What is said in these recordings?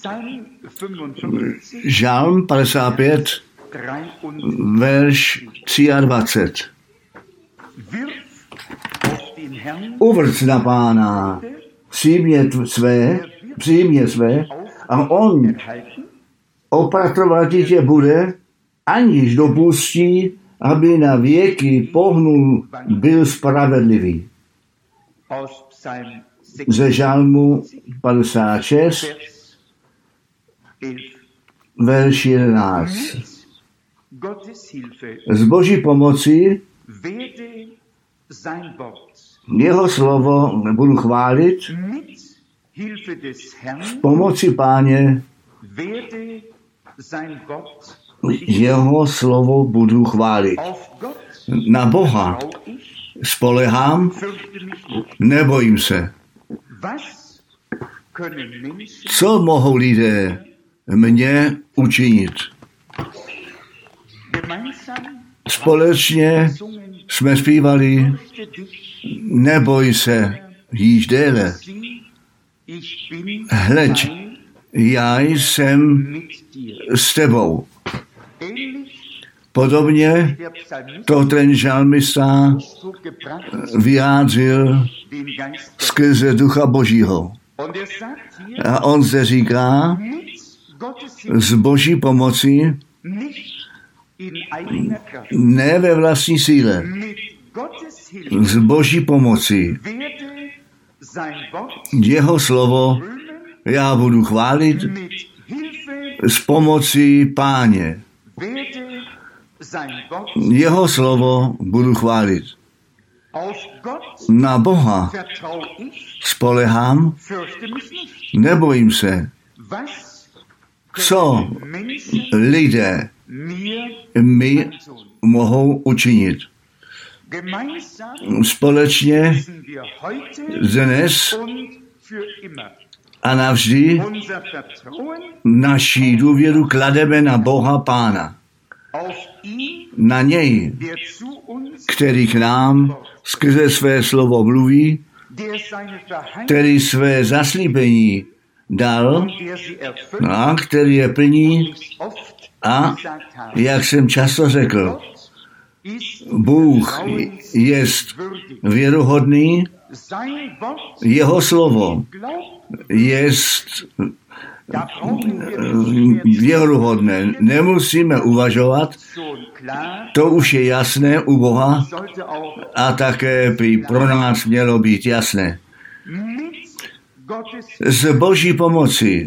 Žalm 55, verš 23. Uvrc na Pána, přímě své a on opatrovat tě bude, aniž dopustí, aby na věky pohnul, byl spravedlivý. Ze žalmu 56, verš 11. Z Boží pomoci jeho slovo budu chválit, v pomoci Páně jeho slovo budu chválit. Na Boha spolehám, nebojím se. Co mohou lidé mě učinit? Společně jsme zpívali, neboj se, již déle. Hleď, já jsem s tebou. Podobně to ten žalmista vyjádřil skrze Ducha Božího. A on se říká, z Boží pomoci, ne ve vlastní síle, z Boží pomoci. Jeho slovo já budu chválit s pomocí Páně. Jeho slovo budu chválit. Na Boha spolehám, nebojím se. Co lidé mi mohou učinit? Společně dnes a navždy naši důvěru klademe na Boha Pána. Na něj, který k nám skrze své slovo mluví, který své zaslíbení dal a který je plní a, jak jsem často řekl, Bůh jest věrohodný, jeho slovo jest věrohodné. Nemusíme uvažovat, to už je jasné u Boha a také by pro nás mělo být jasné. Z Boží pomoci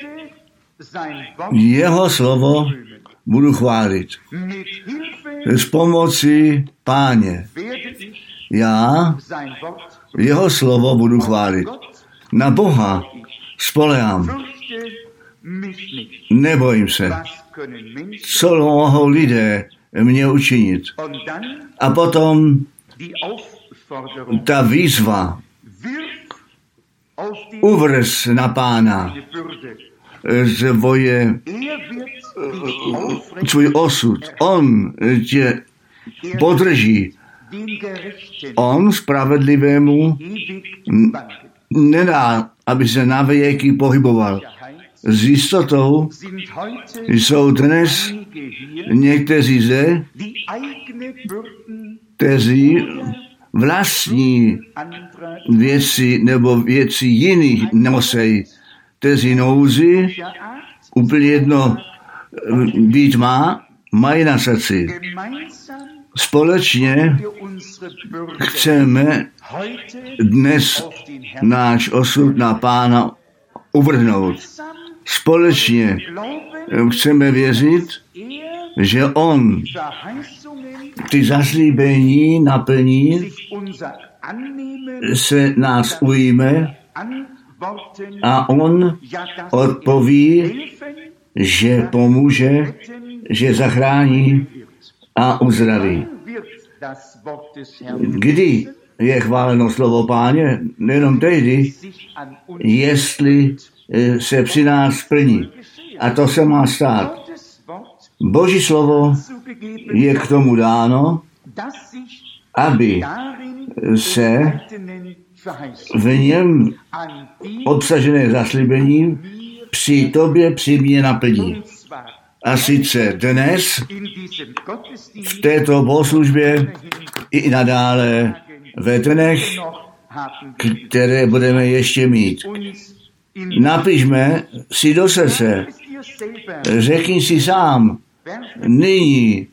jeho slovo budu chválit. S pomocí Páně já jeho slovo budu chválit. Na Boha spolehám. Nebojím se. Co mohou lidé mě učinit? A potom ta výzva. Uvrz na Pána svůj osud. On tě podrží. On spravedlivému nedá, aby se na věky pohyboval. S jistotou jsou dnes někteří zde, kteří vlastní věci nebo věci jiných nosí, kteří nouzi, úplně jedno být mají na srdci. Společně chceme dnes náš osud na Pána uvrhnout. Společně chceme věřit, že on ty zaslíbení naplní, se nás ujme a on odpoví, že pomůže, že zachrání a uzdraví. Kdy je chváleno slovo Páně? Nejenom tehdy, jestli se při nás splní. A to se má stát. Boží slovo je k tomu dáno, aby se v něm obsažené zaslíbení při tobě při mě naplní. A sice dnes v této bohoslužbě i nadále ve dnech, které budeme ještě mít. Napišme si do srdce, řekni si sám, nyní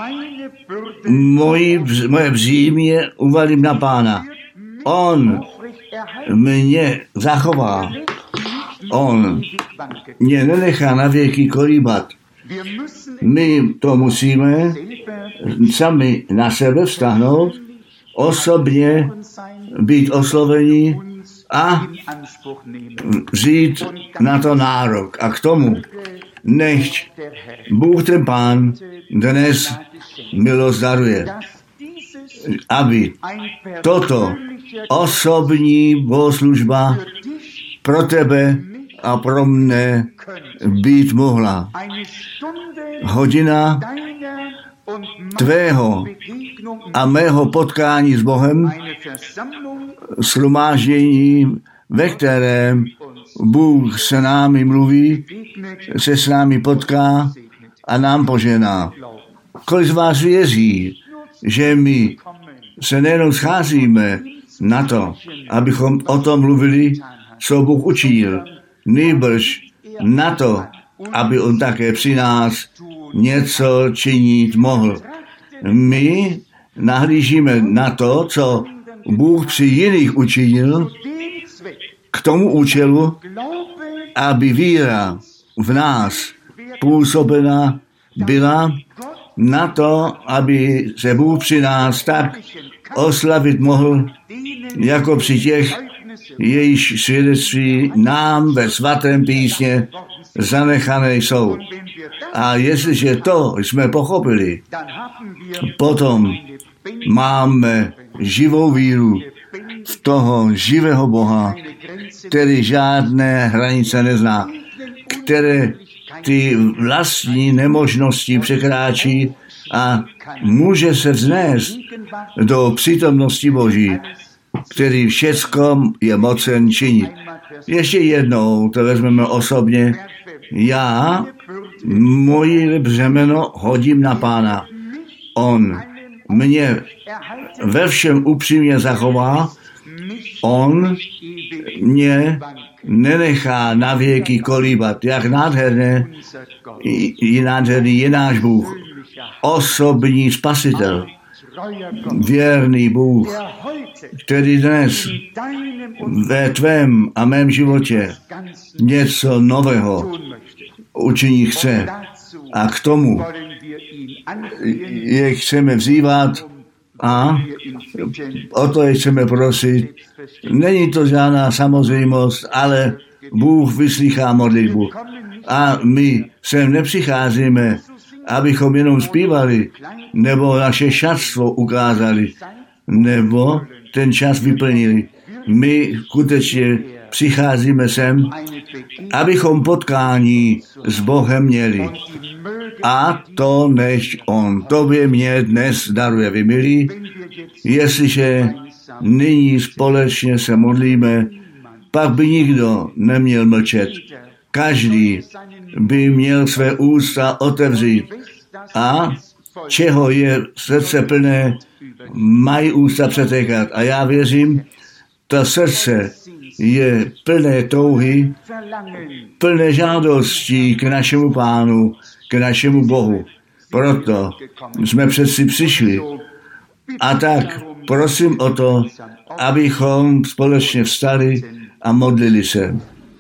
moje břímě uvalím na Pána. On mě zachová. On mě nenechá na věky kolíbat. My to musíme sami na sebe vztahnout, osobně být osloveni a vzít na to nárok. A k tomu nechť Bůh ten Pán dnes milost daruje, aby toto osobní bohoslužba pro tebe a pro mne být mohla. Hodina tvého a mého potkání s Bohem, shromáždění, ve kterém Bůh se námi mluví, se s námi potká a nám požená. Kolik z vás věří, že my se nejenom scházíme na to, abychom o tom mluvili, co Bůh učinil, nýbrž na to, aby on také při nás něco činit mohl. My nahlížíme na to, co Bůh při jiných učinil, k tomu účelu, aby víra v nás působena byla na to, aby se Bůh při nás tak oslavit mohl, jako při těch, jejíž svědectví nám ve svatém písmě zanechané jsou. A jestliže to jsme pochopili, potom máme živou víru v toho živého Boha, který žádné hranice nezná, které ty vlastní nemožnosti překráčí a může se vznést do přítomnosti Boží, který všecko je mocen činit. Ještě jednou to vezmeme osobně. Já moje břemeno hodím na Pána. On mě ve všem upřímně zachová. On mě nenechá na věky kolíbat. Jak nádherný je náš Bůh. Osobní spasitel. Věrný Bůh, který dnes ve tvém a mém životě něco nového učinit chce. A k tomu je chceme vzývat a o to je chceme prosit. Není to žádná samozřejmost, ale Bůh vyslýchá modlitbu. A my sem nepřicházíme, abychom jenom zpívali, nebo naše šatstvo ukázali, nebo ten čas vyplnili. My skutečně přicházíme sem, abychom potkání s Bohem měli. A to než on tobě mě dnes daruje. Vy milí, jestliže nyní společně se modlíme, pak by nikdo neměl mlčet. Každý by měl své ústa otevřít. A čeho je srdce plné, mají ústa přetékat. A já věřím, to srdce je plné touhy, plné žádostí k našemu Pánu, k našemu Bohu. Proto jsme přeci přišli. A tak prosím o to, abychom společně vstali a modlili se.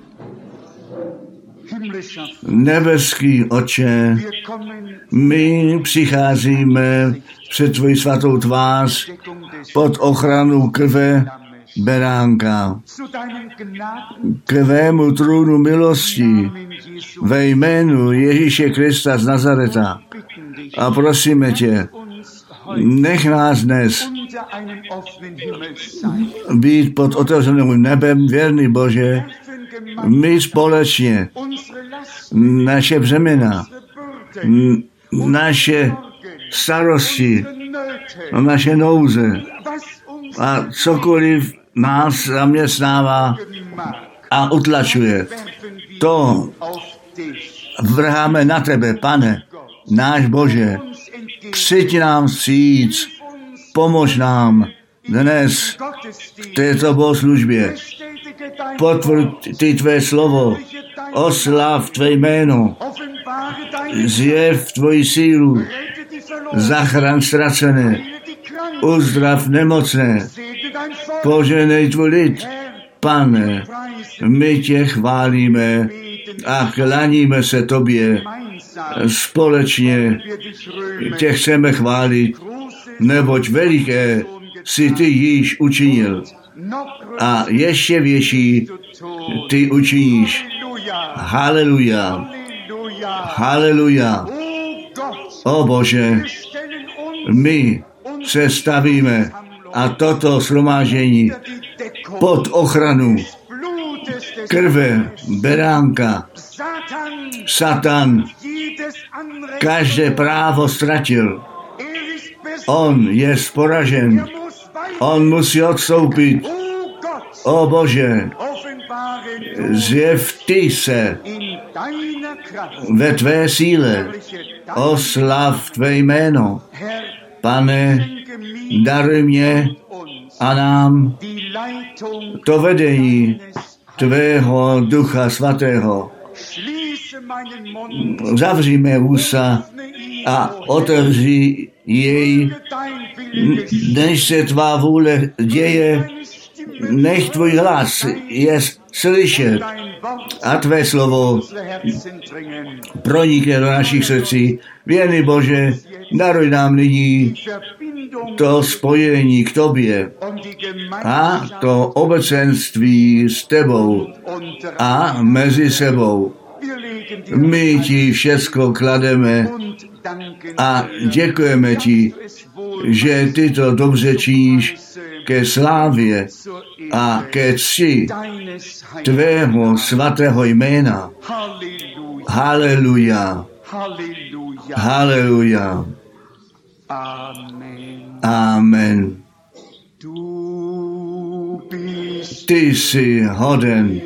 Nebeský Otče, my přicházíme před tvoji svatou tvář pod ochranu krve beránka, k tvému trůnu milosti ve jménu Ježíše Krista z Nazareta. A prosíme tě, nech nás dnes být pod otevřeným nebem, věrný Bože, my společně naše břemena, naše starosti, naše nouze a cokoliv nás zaměstnává a utlačuje. To vrháme na tebe, Pane, náš Bože. Přijď nám vstříc, pomož nám dnes v této bohoslužbě. Potvrď ty tvé slovo, oslav tvé jméno, zjev tvoji sílu, zachraň ztracené, uzdrav nemocné, poženej tvůj lid. Pane, my tě chválíme a klaníme se tobě. Společně tě chceme chválit, neboť veliké si ty již učinil a ještě větší ty učiníš. Haleluja. Haleluja. O Bože, my se stavíme a toto shromáždění pod ochranu krve beránka. Satan každé právo ztratil. On je poražen. On musí odstoupit. O Bože, zjev ty se ve tvé síle. Oslav tvé jméno. Pane, daruj mě a nám to vedení tvého Ducha Svatého. Zavři mé ústa a otevři jej, než se tvá vůle děje, nech tvůj hlas je slyšet a tvé slovo pronikne do našich srdcí. Věrný Bože, daruj nám nyní to spojení k tobě a to obecenství s tebou a mezi sebou. My ti všecko klademe a děkujeme ti, že ty to dobře činíš ke slávě a ke cti tvého svatého jména. Haleluja. Haleluja. Amen. Ty jsi hoden.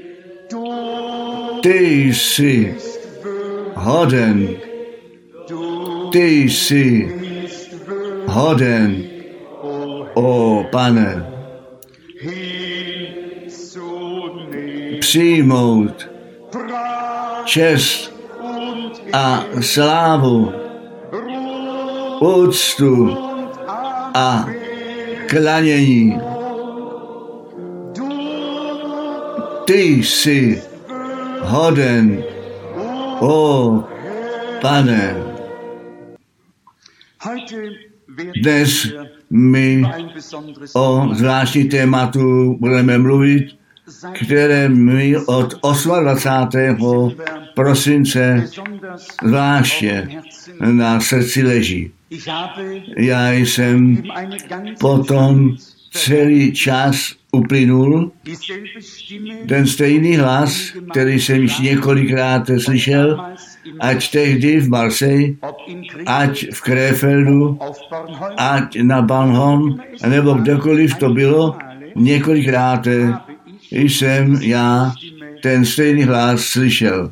Ty jsi hoden. Ty jsi hoden, o Pane, přijmout čest a slávu, úctu a klanění. Ty jsi hoden, o Pane. Dnes my o zvláštní tématu budeme mluvit, které mi od 28. prosince zvláště na srdci leží. Já jsem potom celý čas uplynul, ten stejný hlas, který jsem již několikrát slyšel, ať tehdy v Marseille, ať v Krefeldu, ať na Bornholm, nebo kdekoliv to bylo, několikrát jsem já ten stejný hlas slyšel.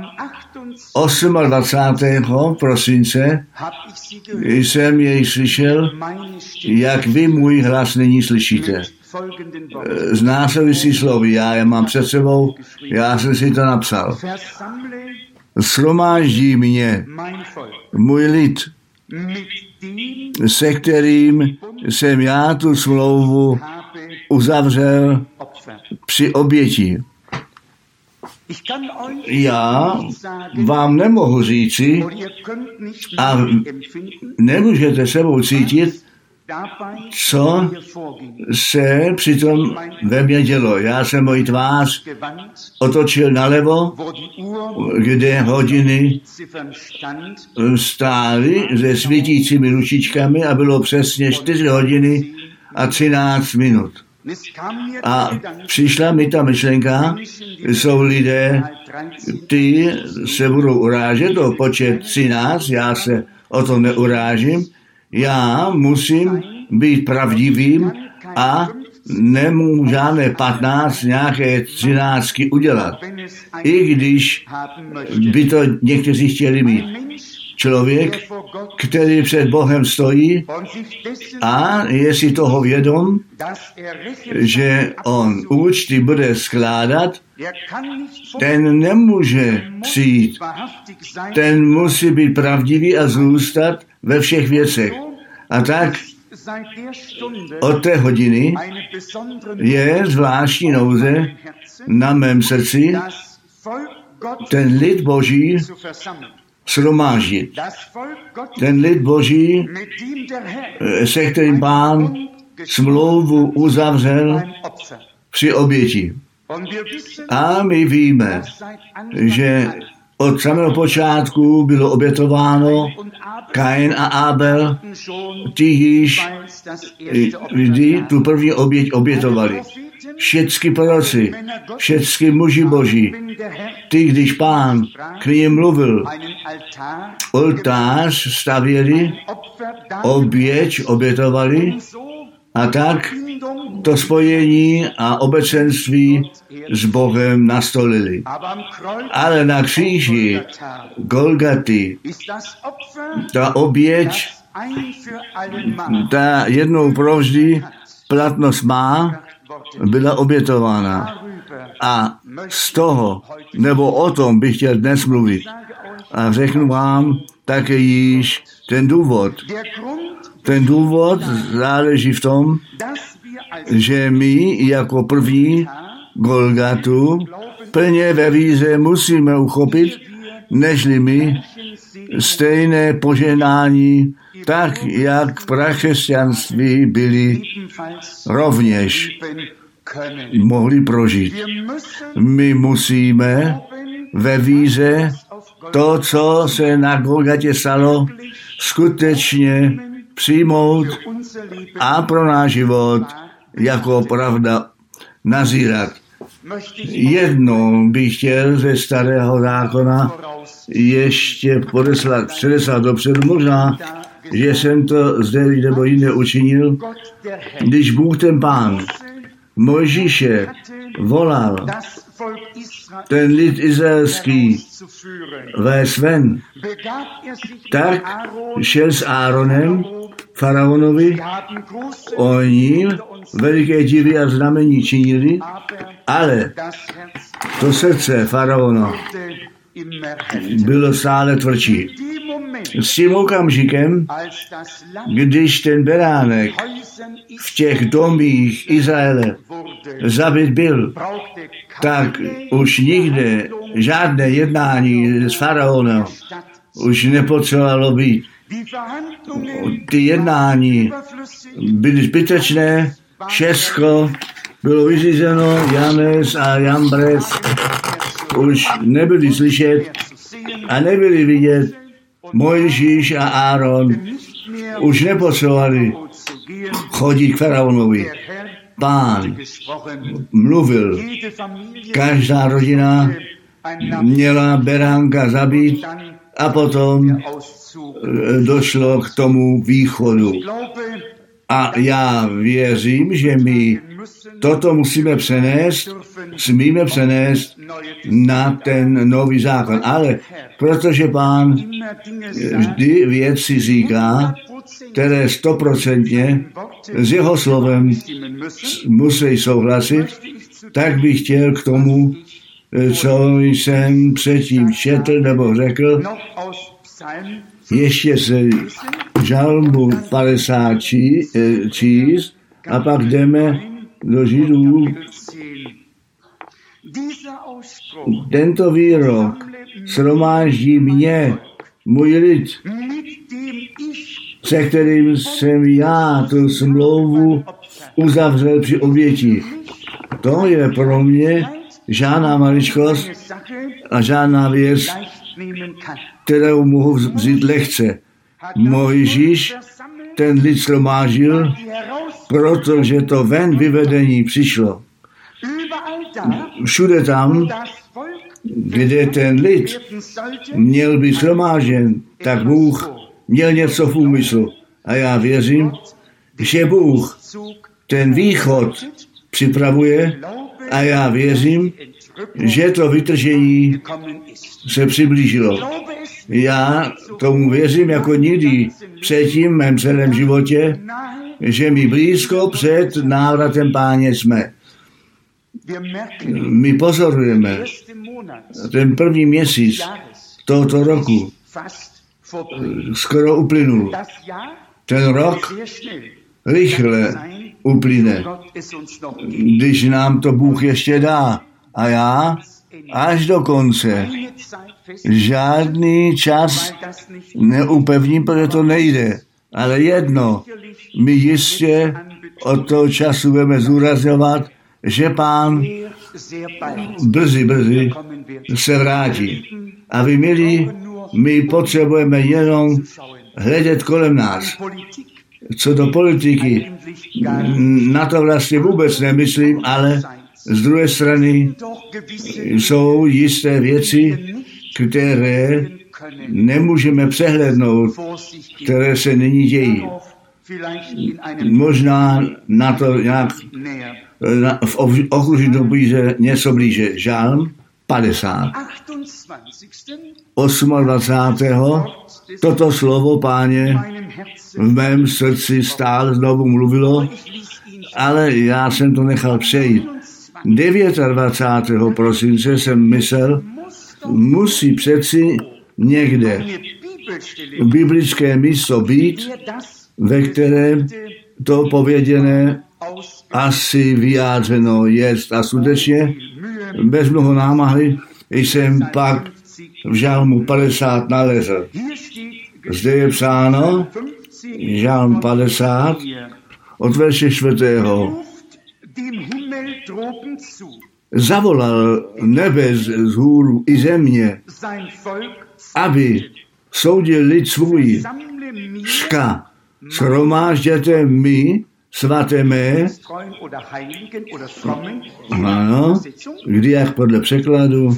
28. prosince jsem jej slyšel, jak vy můj hlas nyní slyšíte. Z následující slovy, já je mám před sebou, já jsem si to napsal. Shromáždí mě můj lid, se kterým jsem já tu smlouvu uzavřel při oběti. Já vám nemohu říci a nemůžete sebou cítit, co se přitom ve mně dělo. Já jsem moji tvář otočil nalevo, kde hodiny stály se svítícími ručičkami a bylo přesně 4 hodiny a 13 minut. A přišla mi ta myšlenka, jsou lidé, ty se budou urážet o počet 13, já se o to neurážím, já musím být pravdivým a nemůžu žádné 15, nějaké 13 udělat. I když by to někteří chtěli mít. Člověk, který před Bohem stojí a je si toho vědom, že on účty bude skládat, ten nemůže přijít. Ten musí být pravdivý a zůstat ve všech věcech. A tak od té hodiny je zvláštní nouze na mém srdci ten lid Boží shromáždit. Ten lid Boží, se kterým Pán smlouvu uzavřel při oběti. A my víme, že od samého počátku bylo obětováno Kain a Abel, ti již vždy tu první oběť obětovali. Všecky proroci, všecky muži Boží, ty, když Pán k nim mluvil, oltář stavěli, oběť obětovali a tak to spojení a obecenství s Bohem nastolili. Ale na kříži Golgaty ta oběť, ta jednou provždy platnost má, byla obětována. A z toho, nebo o tom bych chtěl dnes mluvit. A řeknu vám také již ten důvod. Ten důvod záleží v tom, že my jako první Golgatu plně ve víře musíme uchopit, nežli my stejné poženání, tak jak v prachřesťanství byli rovněž mohli prožít. My musíme ve víře to, co se na Golgatě stalo, skutečně přijmout a pro náš život jako pravda nazírat. Jednou bych chtěl ze starého zákona ještě předeslat dopředu, možná, že jsem to zde nebo jinde učinil, když Bůh ten Pán Mojžíše volal ten lid izraelský vést ven, tak šel s Áronem faraonovi, oni veliké divy a znamení činili, ale to srdce faraona bylo stále tvrdší. S tím okamžikem, když ten beránek v těch domích Izraele zabit byl, tak už nikde žádné jednání s faraonem už nepotřebovalo být. Ty jednání byly zbytečné, všechno bylo vyřízeno, Janes a Jambres už nebyli slyšet a nebyli vidět. Mojžíš a Áron už nepotřebovali chodit k faraonovi. Pán mluvil, každá rodina měla beránka zabít a potom došlo k tomu východu. A já věřím, že my toto musíme přenést, smíme přenést na ten nový zákon. Ale protože Pán vždy věci říká, které 100% s jeho slovem musí souhlasit, tak bych chtěl k tomu, co jsem předtím četl nebo řekl, ještě se žalmu 50 číst a pak jdeme do Židů. Tento výrok shromáždí mě, můj lid, se kterým jsem já tu smlouvu uzavřel při oběti. To je pro mě žádná maličkost a žádná věc, kterou mohu vzít lehce. Mojžíš ten lid shromáždil, protože to ven vyvedení přišlo. Všude tam, kde ten lid měl být shromážděn, tak Bůh měl něco v úmyslu. A já věřím, že Bůh ten východ připravuje a já věřím, že to vytržení se přiblížilo. Já tomu věřím jako nikdy předtím v mém celém životě, že my blízko před návratem Páně jsme. My pozorujeme ten první měsíc tohoto roku. Skoro uplynul. Ten rok rychle uplyne, když nám to Bůh ještě dá. A já až do konce žádný čas neupevním, protože to nejde. Ale jedno, my jistě od toho času budeme zúrazňovat, že Pán brzy se vrátí. A vy, milí, my potřebujeme jenom hledět kolem nás. Co do politiky, na to vlastně vůbec nemyslím, ale z druhé strany jsou jisté věci, které nemůžeme přehlédnout, které se nyní dějí. Možná na to nějak v okruží blíže, něco blíže. Žálm 50. 28. Toto slovo Páně v mém srdci stále znovu mluvilo, ale já jsem to nechal přejít. 29. prosince jsem myslel, musí přeci někde biblické místo být, ve kterém to pověděné asi vyjádřeno jest. A skutečně bez mnoho námahy jsem pak v Žálmu 50 nalezl. Zde je psáno, Žálm 50, od verše 4. Zavolal nebe z hůru i země, aby soudil lid svůj. Ška, shromážděte mi, svaté mé, ano, kdy jak podle překladu,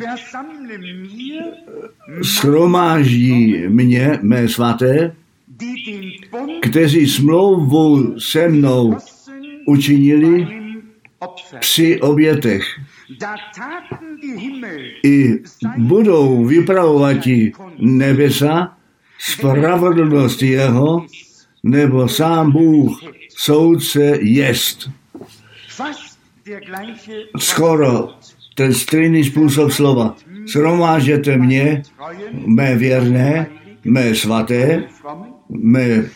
shromáždí mě, mé svaté, kteří smlouvu se mnou učinili při obětech. I budou vypravovati nebesa spravedlnost jeho, nebo sám Bůh soudce jest. Skoro ten stejný způsob slova. Shromážděte mě, mé věrné, mé svaté, mé,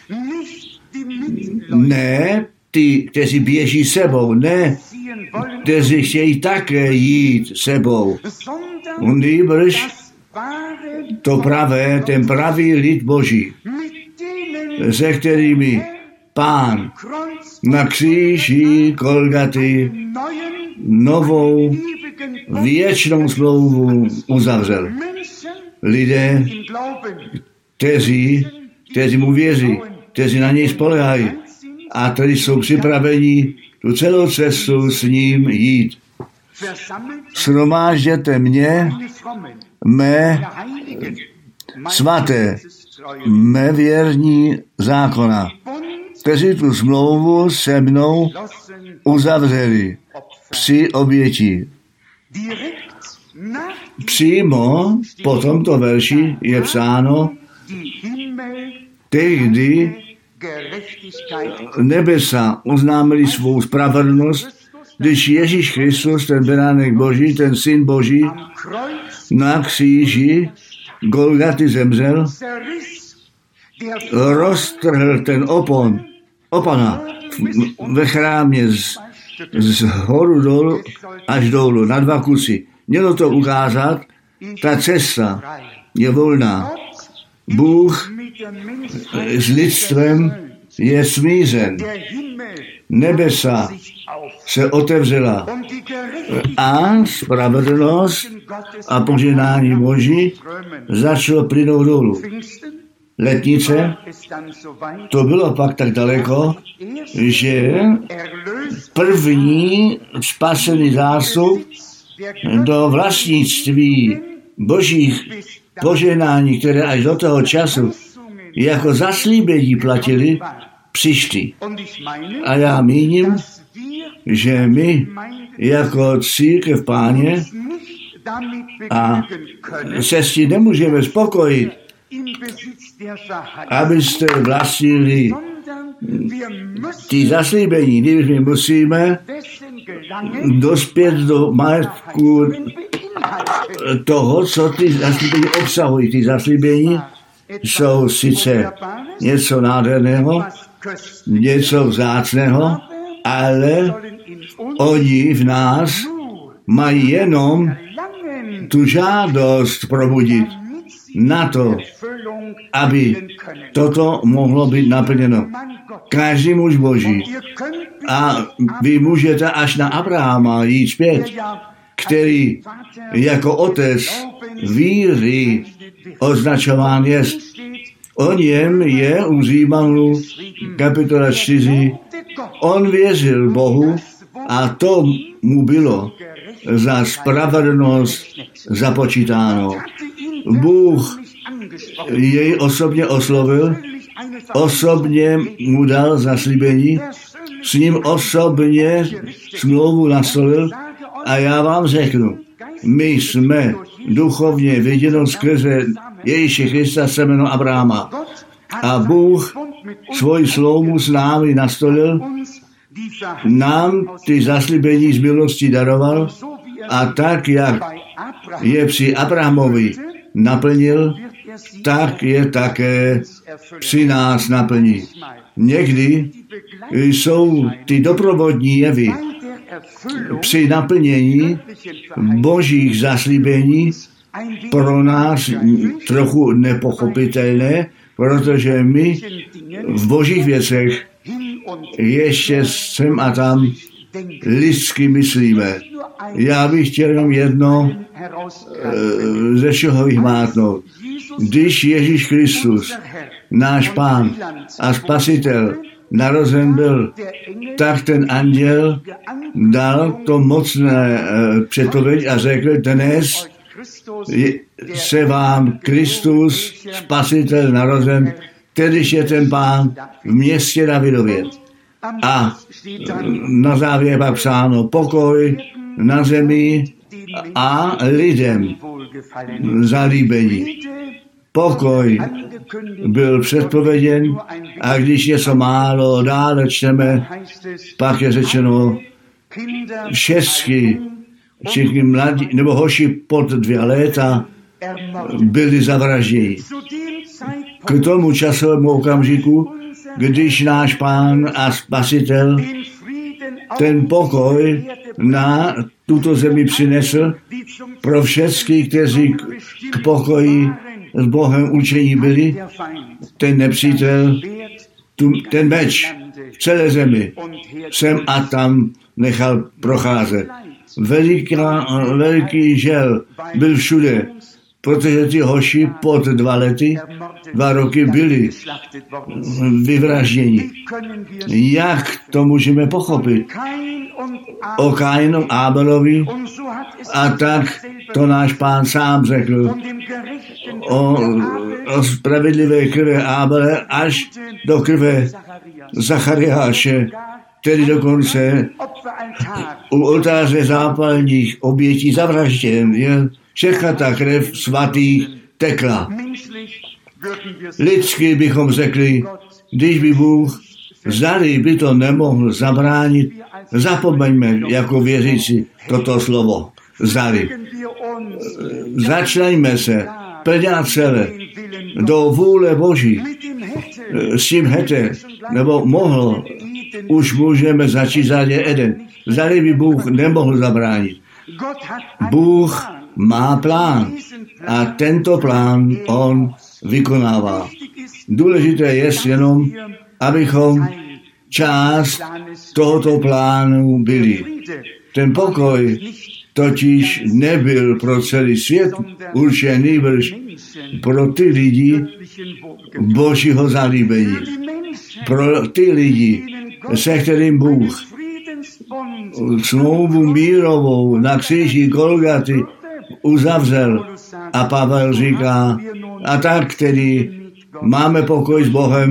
ne ty, kteří běží sebou, ne, kteří chtějí také jít sebou. Nýbrž to pravé, ten pravý lid Boží, se kterými Pán na kříži Golgaty novou věčnou smlouvu uzavřel. Lidé, kteří mu věří, kteří na něj spolehají a kteří jsou připraveni tu celou cestu s ním jít. Shromážděte mě, mé svaté, mé věrní zákona, kteří tu smlouvu se mnou uzavřeli při oběti. Přímo po tomto verši je psáno, tehdy nebesa oznámili svou spravedlnost, když Ježíš Kristus, ten beránek Boží, ten Syn Boží, na kříži Golgaty zemřel, roztrhl ten opona ve chrámě z horu dolů až dolů, na 2 kusy. Mělo to ukázat, ta cesta je volná. Bůh s lidstvem je smířen. Nebesa se otevřela a spravedlnost a požehnání Boží začalo plynout dolů. Letnice, to bylo pak tak daleko, že první spasený zástup do vlastnictví Božích požehnání, které až do toho času jako zaslíbení platili, přišli. A já míním, že my jako církev Páně a se s tím nemůžeme spokojit, abyste vlastnili ty zaslíbení, když my musíme dospět do majetku toho, co ty zaslíbení obsahují. Ty zaslíbení jsou sice něco nádherného, něco vzácného, ale oni v nás mají jenom tu žádost probudit na to, aby toto mohlo být naplněno. Každý muž Boží. A vy můžete až na Abrahama jít zpět, který jako otec víry označován je. O něm je u Římanů kapitola 4. On věřil Bohu a to mu bylo za spravedlnost započítáno. Bůh jej osobně oslovil, osobně mu dal zaslíbení, s ním osobně smlouvu nastolil a já vám řeknu, my jsme duchovně viděno skrze Ježíše Krista semeno Abrahama. A Bůh svoji smlouvu s námi nastolil, nám ty zaslíbení z milosti daroval a tak, jak je při Abrahamovi naplnil, tak je také při nás naplní. Někdy jsou ty doprovodní jevy při naplnění božích zaslíbení pro nás trochu nepochopitelné, protože my v božích věcech ještě sem a tam lidsky myslíme. Já bych chtěl jenom jedno ze všeho vyhmátnout. Když Ježíš Kristus, náš Pán a Spasitel, narozen byl, tak ten anděl dal to mocné předpověď a řekl, dnes se vám Kristus, Spasitel, narozen, kterýž je ten Pán v městě Davidově. A na závěr pak psáno pokoj na zemi a lidem zalíbení. Pokoj byl předpověděn a když něco málo dále čteme, pak je řečeno všichni mladí, nebo hoši pod 2 léta byli zavražděni. K tomu časovému okamžiku, když náš Pán a Spasitel ten pokoj na tuto zemi přinesl pro všechny, kteří k pokoji s Bohem učení byli, ten nepřítel, ten meč v celé zemi sem a tam nechal procházet. Veliký žel byl všude, protože ty hoši pod 2 roky byli vyvražděni. Jak to můžeme pochopit? O Kainu Abelovi a tak to náš Pán sám řekl o spravedlivé krve Abele až do krve Zachariáše, který dokonce u oltáře zápalních obětí zavražděn je. Všechna ta krev svatých tekla. Lidsky bychom řekli, když by Bůh zdali by to nemohl zabránit, zapomeňme jako věřící toto slovo. Zdali. Začneme se plně a celé do vůle Boží. S tím hete, nebo mohl, už můžeme začít řadě Eden. Zdali by Bůh nemohl zabránit. Bůh má plán a tento plán on vykonává. Důležité je jenom, abychom část tohoto plánu byli. Ten pokoj totiž nebyl pro celý svět určený pro ty lidi Božího zalíbení. Pro ty lidi, se kterým Bůh smlouvu mírovou na kříži Golgaty uzavřel. A Pavel říká, a tak, který máme pokoj s Bohem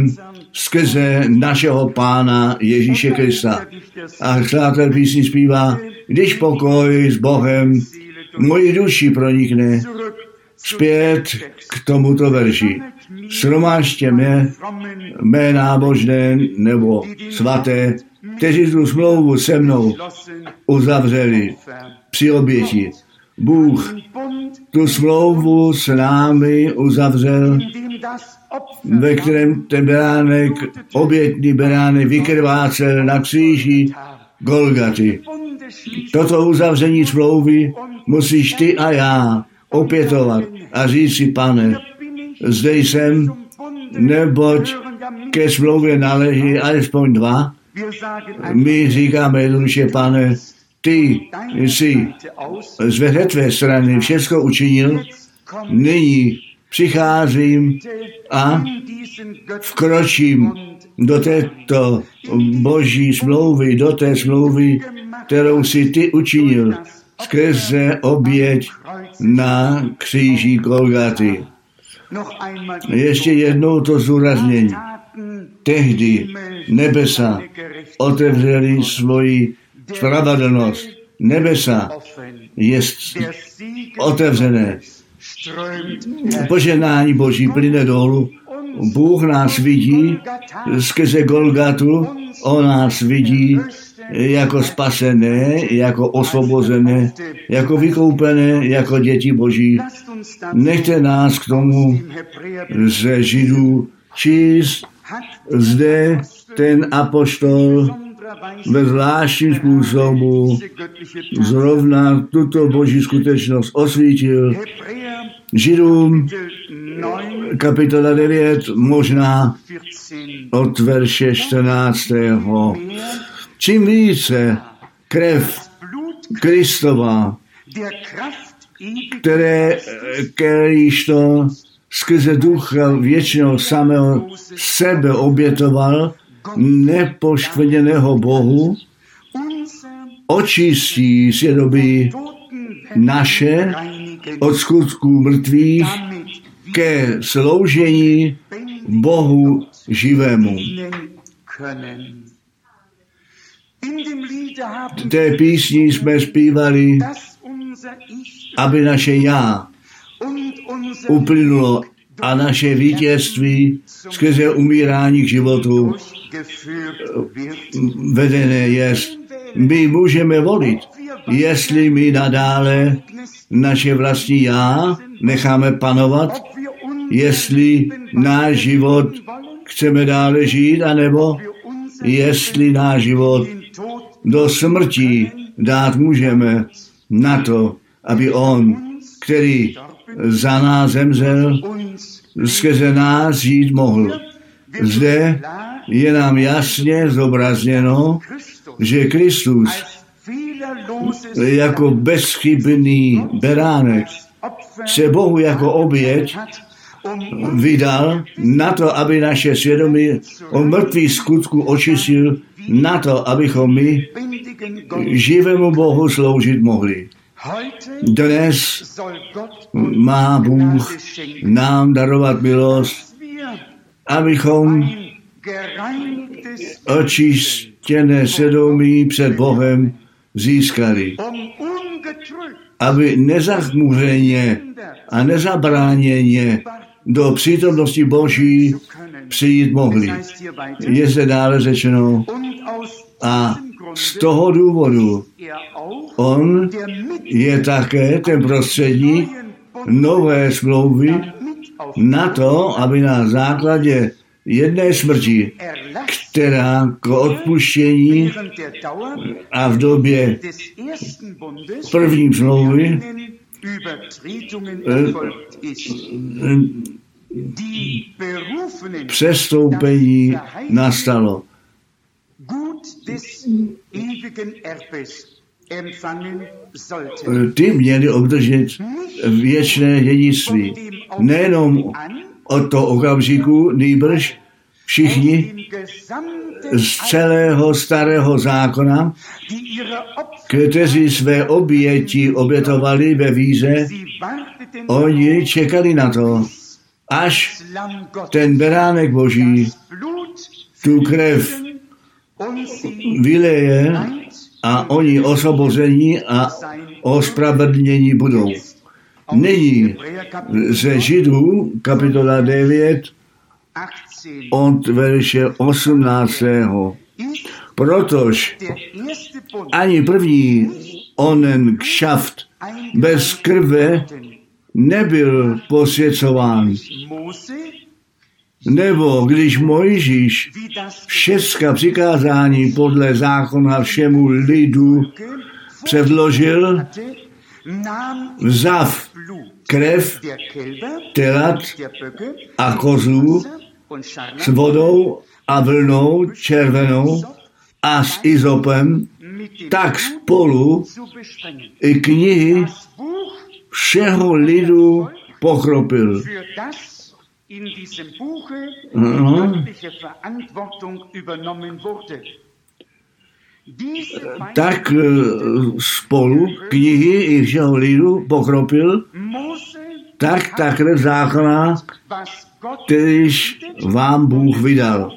skrze našeho Pána Ježíše Krista. A skladatel písní zpívá, když pokoj s Bohem moji duši pronikne, zpět k tomuto verši. Shromážďte mé nábožné nebo svaté, kteří tu smlouvu se mnou uzavřeli při oběti. Bůh tu smlouvu s námi uzavřel, ve kterém ten beránek, obětný beránek vykrvácel na kříži Golgaty. Toto uzavření smlouvy musíš ty a já opětovat a říct si, Pane, zde jsem, neboť ke smlouvě náleží alespoň dva. My říkáme jednoduše, Pane, ty jsi z tvé strany všechno učinil, nyní přicházím a vkročím do této boží smlouvy, do té smlouvy, kterou si ty učinil skrze oběť na kříži Golgaty. Ještě jednou to zúraznění. Tehdy nebesa otevřeli svoji spravedlnost. Nebesa je otevřené. Požehnání Boží plyne dolů. Bůh nás vidí skrze Golgatu. On nás vidí jako spasené, jako osvobozené, jako vykoupené, jako děti Boží. Nechte nás k tomu ze Židů číst. Zde ten apoštol ve zvláštním způsobu zrovna tuto boží skutečnost osvítil. Židům kapitola 9, možná od verše 14. Čím více krev Kristova, kterýž to skrze ducha věčného samého sebe obětoval, nepoškvrněného Bohu, očistí svědomí naše od skutků mrtvých ke sloužení Bohu živému. V té písni jsme zpívali, aby naše já uplynulo a naše vítězství skrze umírání k životu vedené jest. My můžeme volit, jestli my nadále naše vlastní já necháme panovat, jestli náš život chceme dále žít, anebo jestli náš život do smrti dát můžeme na to, aby on, který za nás zemřel, skrze nás žít mohl. Zde je nám jasně zobrazněno, že Kristus jako bezchybný beránek se Bohu jako oběť vydal na to, aby naše svědomí o mrtvých skutku očistil, na to, abychom my živému Bohu sloužit mohli. Dnes má Bůh nám darovat milost, abychom očištěné svědomí před Bohem získali. Aby nezachmuřeně a nezabráněně do přítomnosti Boží přijít mohli. Je zde dále řečeno, a z toho důvodu on je také ten prostředník nové smlouvy na to, aby na základě jedné smrti, která k odpuštění a v době první smlouvy přestoupení nastalo. Ty měli obdržet věčné dědictví. Nejenom od toho okamžiku, nýbrž všichni z celého starého zákona, kteří své oběti obětovali ve víře, oni čekali na to, až ten beránek Boží tu krev vyleje a oni osvobození a ospravedlnění budou. Nyní ze Židů, kapitola 9, od verše 18. Protož ani první onen kšaft bez krve nebyl posvěcován. Nebo když Mojžíš všecka přikázání podle zákona všemu lidu předložil, vzav krev telat a kozlů s vodou a vlnou červenou a s izopem, tak spolu i knihy všeho lidu pokropil. Tak spolu knihy i všeho lidu pokropil, tak ta krev zákona, kterýž vám Bůh vydal.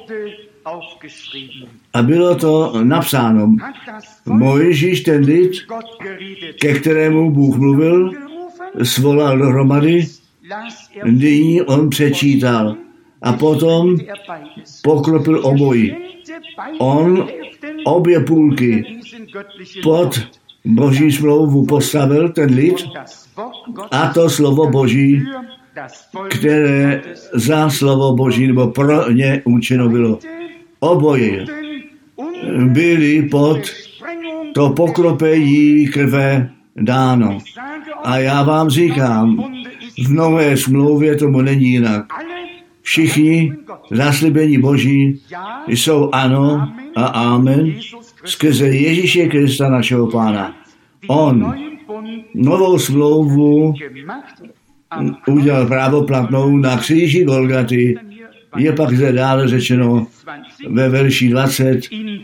A bylo to napsáno. Mojžíš ten lid, ke kterému Bůh mluvil, svolal dohromady, nyní on přečítal a potom pokropil obojí. On obě půlky pod Boží smlouvu postavil ten lid a to slovo Boží, které za slovo Boží nebo pro ně učeno bylo. Oboje byli pod to pokropení krve dáno. A já vám říkám, v nové smlouvě tomu není jinak. Všichni zaslíbení Boží jsou ano a amen skrze Ježíše Krista našeho Pána. On novou smlouvu udělal právoplatnou na kříži Golgaty. Je pak zde dále řečeno ve verši 20.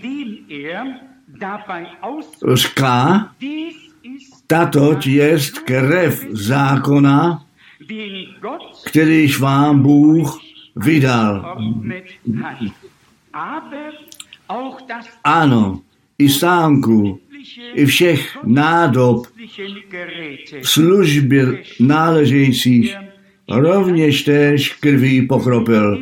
Říká, tato jest krev zákona, kterýž vám Bůh vydal. Ano, i stánku, i všech nádob službě náležejících rovněž též krví pokropil.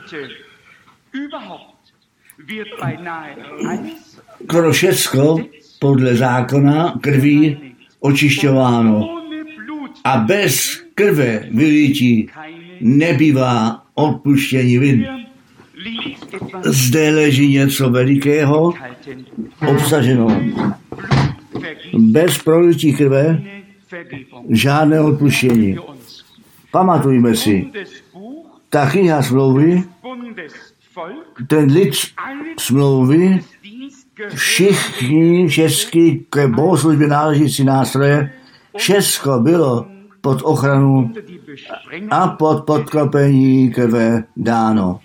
Skoro všecko podle zákona krví očišťováno. A bez krve vylítí nebývá odpuštění vin. Zde leží něco velikého obsaženo. Bez prolití krve žádné odpuštění. Pamatujme si, ta kniha smlouvy, ten lid smlouvy, všichni všechny k bohoslužbě náležící nástroje, všechno bylo pod ochranu a pod podkropení krve dáno.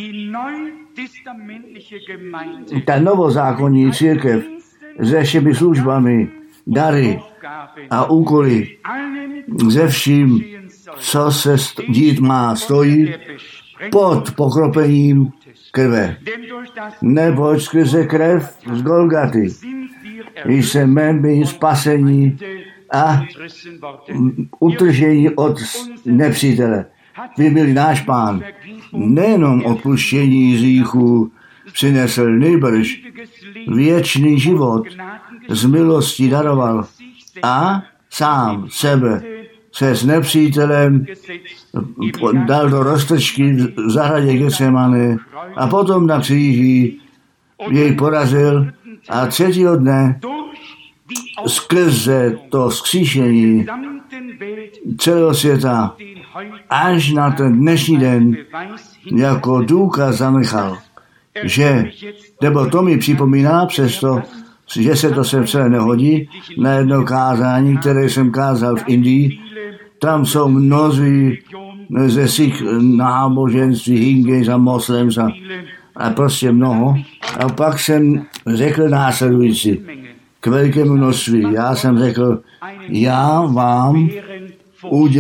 Ta novozákonní církev se všemi službami, dary a úkoly, ze vším, co se dít má, stojí pod pokropením krve. Neboť skrze krev z Golgaty jsme my spasení a utržení od nepřítele. Vy byli náš Pán. Nejenom odpuštění hříchů přinesl, nýbrž věčný život z milosti daroval a sám sebe se s nepřítelem dal do roztržky v zahradě Getsemane a potom na kříži jej porazil a třetího dne skrze to vzkříšení celého světa až na ten dnešní den jako důkaz zanechal, že, nebo to mi připomíná přesto, že se to sem celé nehodí, na jedno kázání, které jsem kázal v Indii, tam jsou mnozí ze svých náboženství, Hindus a Moslems a prostě mnoho. A pak jsem řekl následující k velikému množství. Já jsem řekl, já vám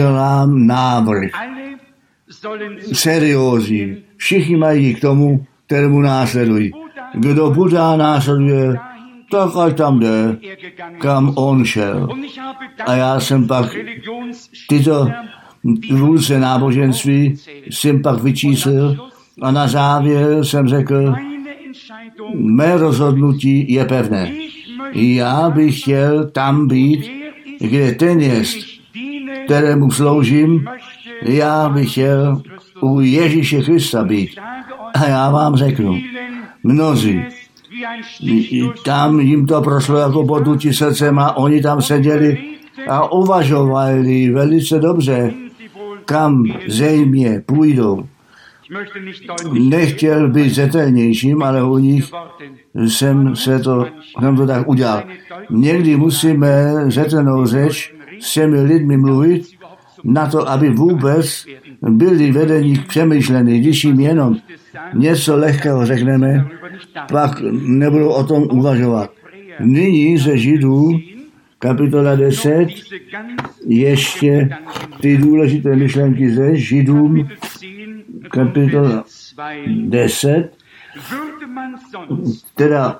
udělám návrh. Seriózní. Všichni mají k tomu kterému následují. Kdo Buddha následuje, tak ať tam jde, kam on šel. A já jsem pak tyto vůdce náboženství jsem pak vyčíslil a na závěr jsem řekl, mé rozhodnutí je pevné. Já bych chtěl tam být, kde ten jest, kterému sloužím. Já bych chtěl u Ježíše Krista být. A já vám řeknu, mnozí, tam jim to prošlo jako bodnutí srdcem a oni tam seděli a uvažovali velice dobře, kam zřejmě půjdou. Nechtěl být zetelnějším, ale u nich jsem to tak udělal. Někdy musíme zetelnou řeč s těmi lidmi mluvit na to, aby vůbec byli vedeni k přemýšlení. Když jim jenom něco lehkého řekneme, pak nebudou o tom uvažovat. Nyní ze Židů, kapitola 10, ještě ty důležité myšlenky ze Židům, kapitola 10, teda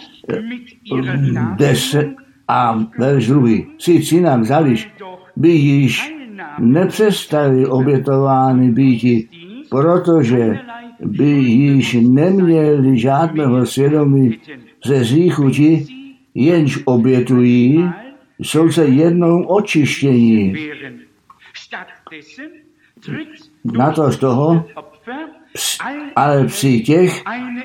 10 a verš 2. Sice jinak zališ, by již nepřestali obětovány býti, protože by již neměli žádného svědomí ze hříchu ti, jenž obětují, jsou se jednou očištění. Na to z toho, ale při těch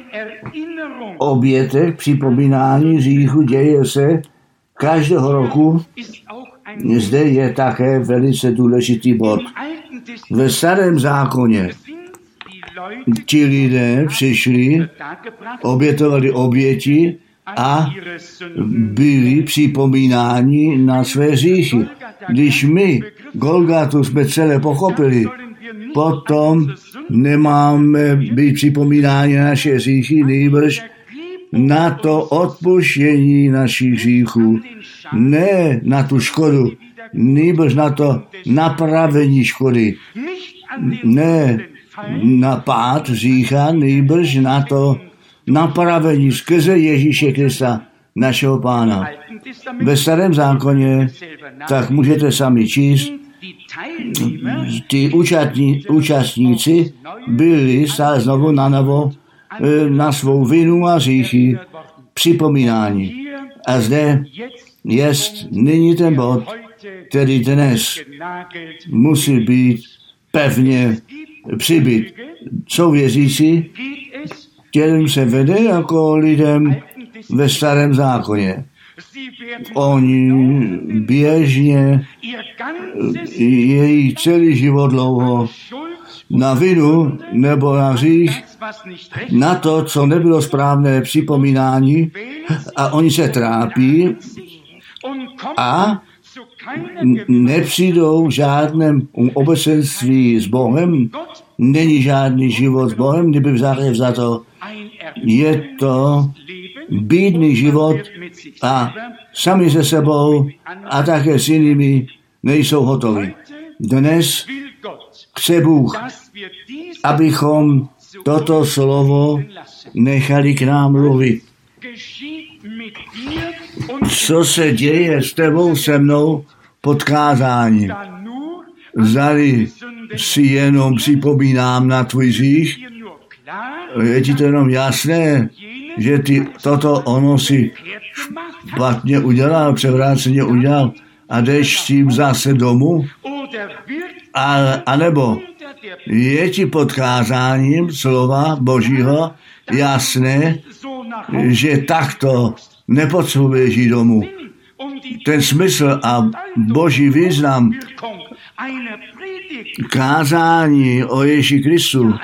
obětech připomínání hříchu děje se každého roku. Zde je také velice důležitý bod. Ve Starém zákoně ti lidé přišli, obětovali oběti a byli připomínáni na své hříchy. Když my Golgatu jsme celé pochopili, potom nemáme být připomínáni na naše hříchy, nýbrž na to odpuštění našich hříchů. Ne na tu škodu, nýbrž na to napravení škody. Ne na pád hřícha, nýbrž na to napravení skrze Ježíše Krista, našeho Pána. Ve Starém zákoně, tak můžete sami číst, ty účastníci byli stále znovu na svou vinu a hříchy připomínání. A zde jest nyní ten bod, který dnes musí být pevně přibyt. Jsou věřící, kterým se vede jako lidem ve Starém zákoně. Oni běžně její celý život dlouho na vinu nebo na hřích, na to, co nebylo správné připomínání, a oni se trápí a nepřijdou v žádném obecenství s Bohem, není žádný život s Bohem, kdyby vzato. Je to bídný život a sami se sebou a také s jinými nejsou hotoví. Dnes chce Bůh, abychom toto slovo nechali k nám mluvit. Co se děje s tebou, se mnou podkázání? Zdali si jenom připomínám na tvůj hřích, je ti to jenom jasné, že ty toto ono si špatně udělal, převráceně udělal a jdeš s tím zase domů? A nebo je ti podkázáním slova Božího jasné, že takto nepotřebuješ jít domů. Ten smysl a Boží význam kázání o Ježíši Kristu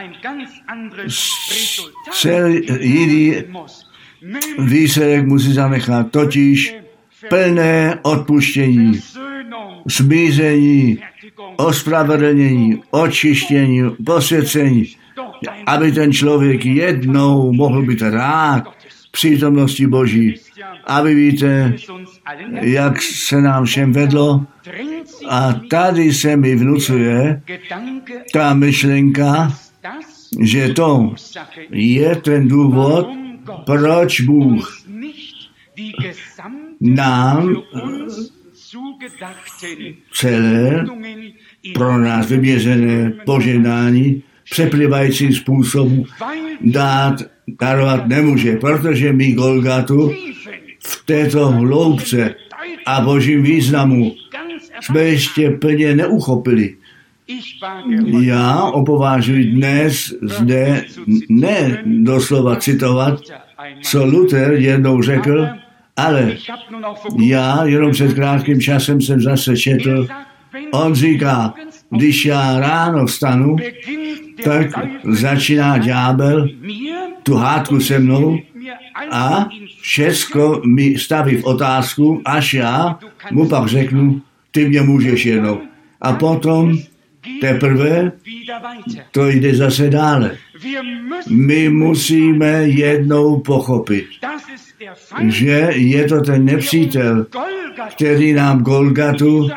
celý jiný výsledek musí zanechat, totiž plné odpuštění, smíření, ospravedlnění, očištění, posvěcení, aby ten člověk jednou mohl být rád v přítomnosti Boží. A vy víte, jak se nám všem vedlo, a tady se mi vnucuje ta myšlenka, že to je ten důvod, proč Bůh nám celé pro nás vyměřené požehnání přeplivajícím způsobem darovat nemůže, protože my Golgatu v této hloubce a božím významu jsme ještě plně neuchopili. Já opovážuji dnes zde ne doslova citovat, co Luther jednou řekl, ale já jenom před krátkým časem jsem zase četl, on říká, když já ráno vstanu, tak začíná ďábel tu hádku se mnou a všecko mi staví v otázku, až já mu pak řeknu, ty mě můžeš jednou. A potom teprve to jde zase dále. My musíme jednou pochopit, že je to ten nepřítel, který nám Golgatu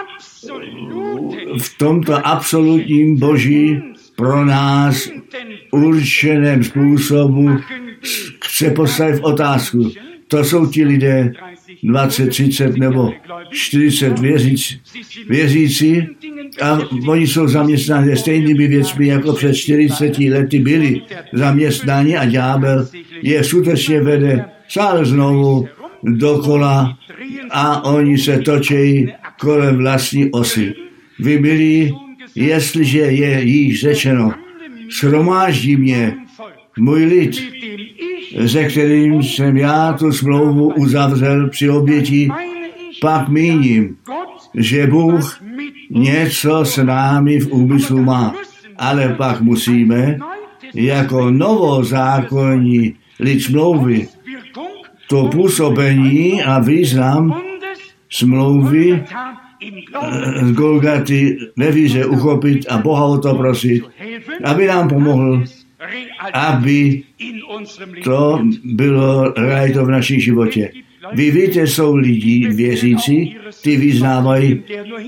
v tomto absolutním boží pro nás určeném způsobu chce postavit otázku. To jsou ti lidé 20, 30 nebo 40 věřící a oni jsou zaměstnáni stejnými věcmi, jako před 40 lety byli zaměstnáni a ďábel je skutečně vede stále znovu dokola a oni se točí kolem vlastní osy. Vy milí, jestliže je již řečeno, shromáždí mě můj lid, se kterým jsem já tu smlouvu uzavřel při oběti, pak míním, že Bůh něco s námi v úmyslu má. Ale pak musíme jako novozákonní lid smlouvy to působení a význam smlouvy z Golgaty ve víře uchopit a Boha o to prosit, aby nám pomohl, aby to bylo realitou v našem životě. Vy víte, jsou lidi věřící, ty vyznávají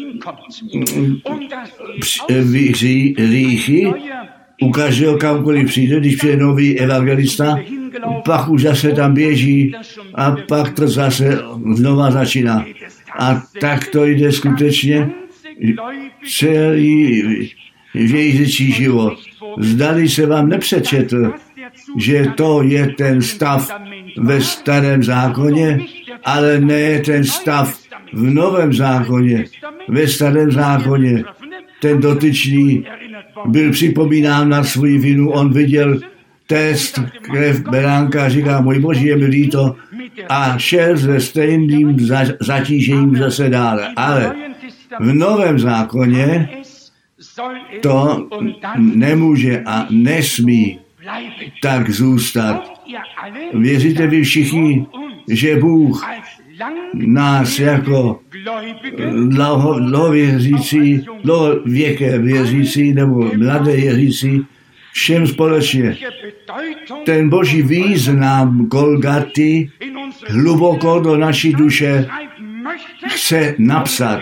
hříchy, u každého kamkoliv přijde, když přijde nový evangelista, pak už zase tam běží a pak to zase znova začíná. A tak to jde skutečně celý věřící život. Zdali se vám nepřečetl, že to je ten stav ve starém zákoně, ale ne ten stav v novém zákoně. Ve starém zákoně ten dotyčný byl připomínán na svou vinu, on viděl test, krev beránka, říká, můj Boží, je mi líto, a šel se stejným zatížením zase dále. Ale v novém zákoně to nemůže a nesmí tak zůstat. Věříte vy všichni, že Bůh nás jako dlouhověké věřící nebo mladé věřící všem společně ten boží význam Golgaty hluboko do naší duše chce napsat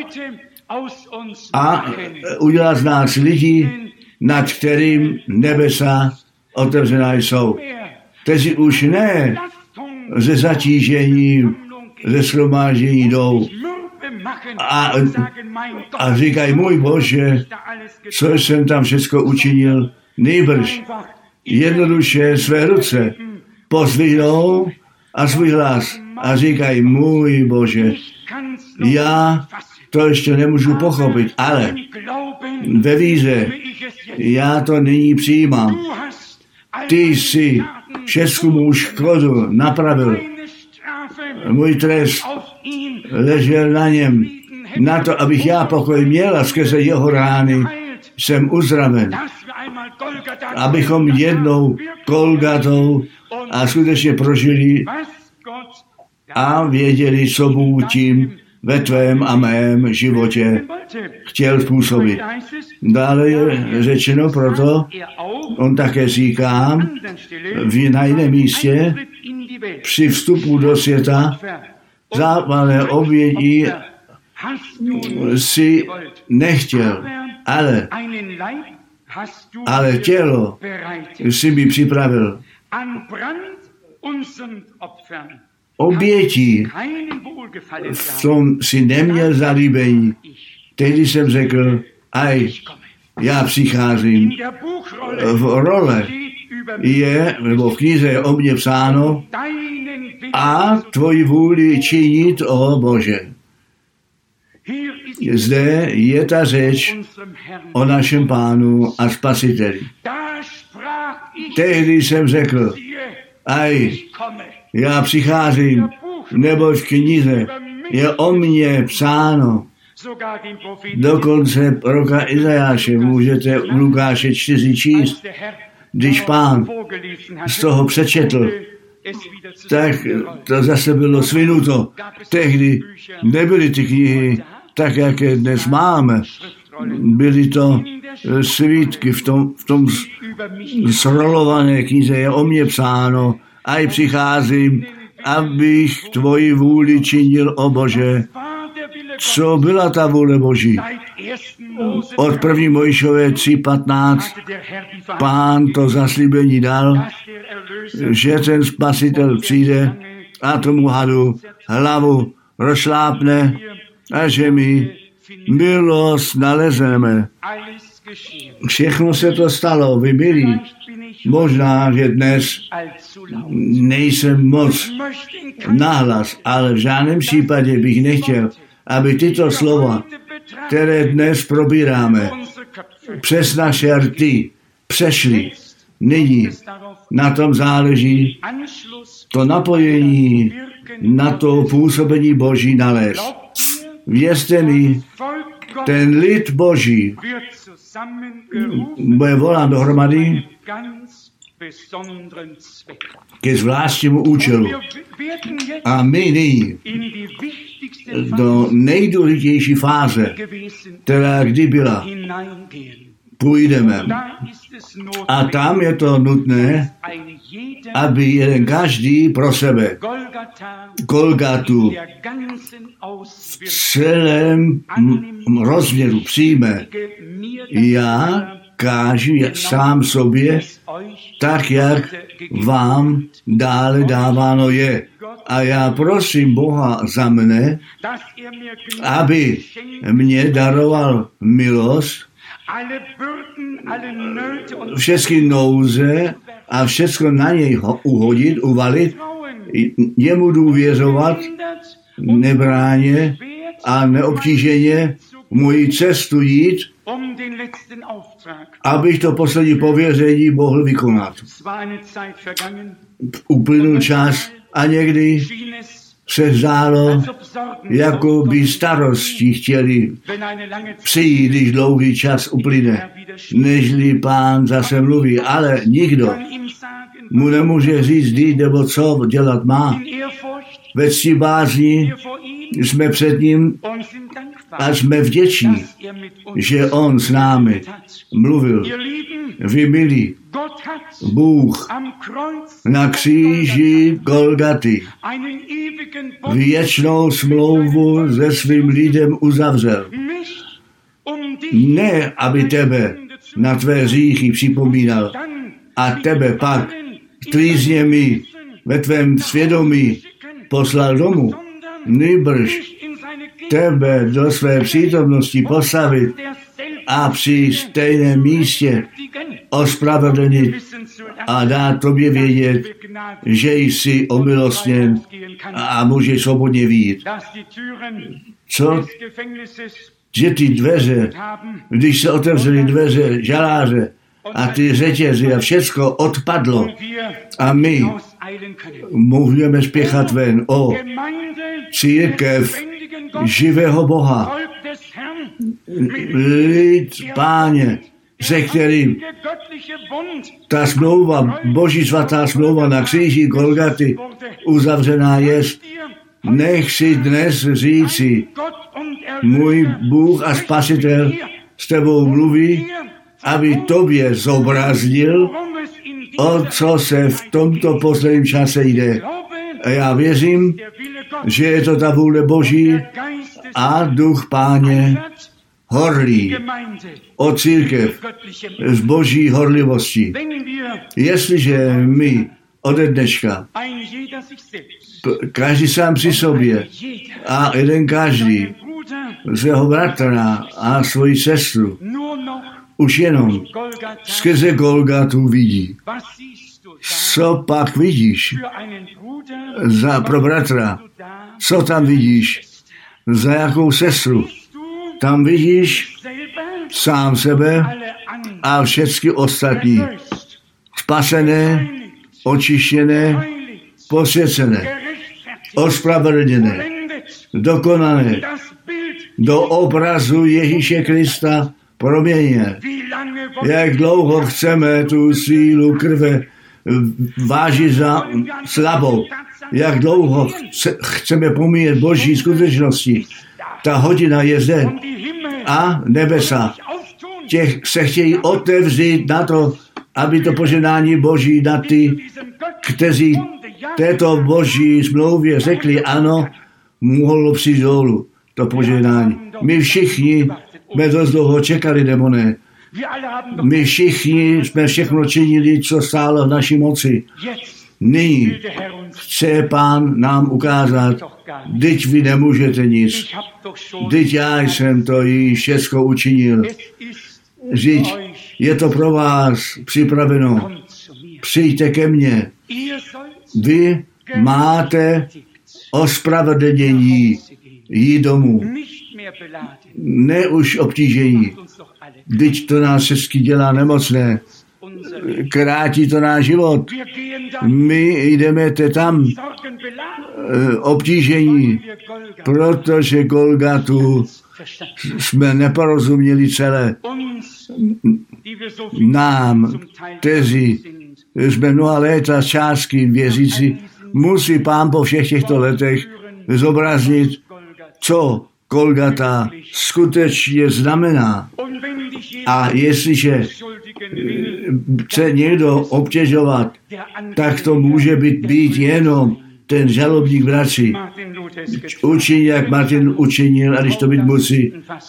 a udělat z nás lidi, nad kterým nebesa otevřená jsou. Kteří už ne ze zatížení, ze shromáždění jdou a říkají, můj Bože, co jsem tam všechno učinil, nýbrž jednoduše své ruce pozvihnou a svůj hlas a říkají, můj Bože, já to ještě nemůžu pochopit, ale ve víře já to nyní přijímám. Ty jsi všechnu mou škodu napravil. Můj trest ležel na něm, na to, abych já pokoj měl a skrze jeho rány jsem uzdraven. Abychom jednou Golgatou a skutečně prožili a věděli, co Bůh tím ve tvém a mém životě chtěl způsobit. Dále je řečeno proto, on také říká na jiném místě, při vstupu do světa zápalné ale tělo si mi připravil. Obětí v tom si neměl zalíbení. Tehdy jsem řekl, já přicházím. V role je, nebo v knize je o mně psáno, a tvoji vůli činit, o Bože. Zde je ta řeč o našem Pánu a Spasiteli. Tehdy jsem řekl, já přicházím, neboť v knize je o mně psáno. Dokonce proroka Izajáše můžete v Lukáše 4 číst. Když Pán z toho přečetl, tak to zase bylo svinuto. Tehdy nebyly ty knihy tak, jak je dnes máme. Byly to svítky v tom srolované knize je o mně psáno, a přicházím, abych tvoji vůli činil, o Bože. Co byla ta vůle Boží? Od 1. Mojžíšové 3:15 Pán to zaslíbení dal, že ten Spasitel přijde a tomu hadu hlavu rozšlápne a že my milost nalezneme. Všechno se to stalo, vy milí. Možná, že dnes nejsem moc nahlas, ale v žádném případě bych nechtěl, aby tyto slova, které dnes probíráme, přes naše rty přešly. Nyní na tom záleží to napojení na to působení Boží nalézt. Věřte mi, ten lid Boží bude volán dohromady ke zvláštnímu účelu. A my nyní do nejdůležitější fáze, která kdy byla, půjdeme. A tam je to nutné, aby jeden každý pro sebe Golgatu v celém rozměru přijme. Já kážu sám sobě, tak jak vám dále dáváno je. A já prosím Boha za mne, aby mě daroval milost, všechny nouze a všechno na něj uhodit, uvalit, jemu důvěřovat, nebráně a neobtíženě moji cestu jít, abych to poslední pověření mohl vykonat. Uplynul čas a někdy se zdálo, jako by starosti chtěli přijít, když dlouhý čas uplyne, nežli Pán zase mluví, ale nikdo mu nemůže říct, kdy nebo co dělat má. Ve cti bázni jsme před ním a jsme vděční, že on s námi mluvil. Vy milí, Bůh na kříži Golgaty věčnou smlouvu se svým lidem uzavřel. Ne, aby tebe na tvé hříchy připomínal a tebe pak trýzněmi ve tvém svědomí poslal domů, nýbrž tebe do své přítomnosti postavit a při stejném místě ospravedlnit a dát tobě vědět, že jsi omilostněn a můžeš svobodně vyjít. Co? Že ty dveře, když se otevřely dveře žaláře a ty řetězy a všecko odpadlo a my můžeme spěchat ven. O církev živého Boha, lid Páně, se kterým ta smlouva, Boží svatá smlouva na kříži Golgaty uzavřená je. Nech si dnes říci, můj Bůh a Spasitel s tebou mluví, aby tobě zobraznil, o co se v tomto posledním čase jde. A já věřím, že je to ta vůle Boží a duch Páně horlí o církev z boží horlivosti. Jestliže my ode dneška každý sám při sobě a jeden každý svého bratra a svoji sestru už jenom skrze Golgatu vidí. Co pak vidíš pro bratra? Co tam vidíš? Za jakou sestru? Tam vidíš sám sebe a všechny ostatní. Spasené, očištěné, posvěcené, ospravedlněné, dokonané, do obrazu Ježíše Krista proměněné. Jak dlouho chceme tu sílu krve vážit za slabou. Jak dlouho chceme pomíjet boží skutečnosti. Ta hodina je zde a nebesa se chtějí otevřít na to, aby to požehnání boží na ty, kteří této boží smlouvě řekli ano, mohlo přijít dolů to požehnání. My všichni jsme dost dlouho čekali, nebo ne? My všichni jsme všechno činili, co stálo v naší moci. Nyní chce Pán nám ukázat, vždyť vy nemůžete nic. Vždyť já jsem to již všechno učinil. Vždyť je to pro vás připraveno. Přijďte ke mně. Vy máte ospravedlnění jít domů. Ne už obtížení. Vždyť to nás všechny dělá nemocné. Krátí to náš život. My jdeme tam obtížení, protože Golgatu jsme neporozuměli celé. Nám, kteří jsme mnoha léta částky věřící, musí Pán po všech těchto letech zobraznit, co Golgata skutečně znamená. A jestliže chce někdo obtěžovat, tak to může být jenom ten žalobník bratří. Učinil, jak Martin učinil, a když to být musí,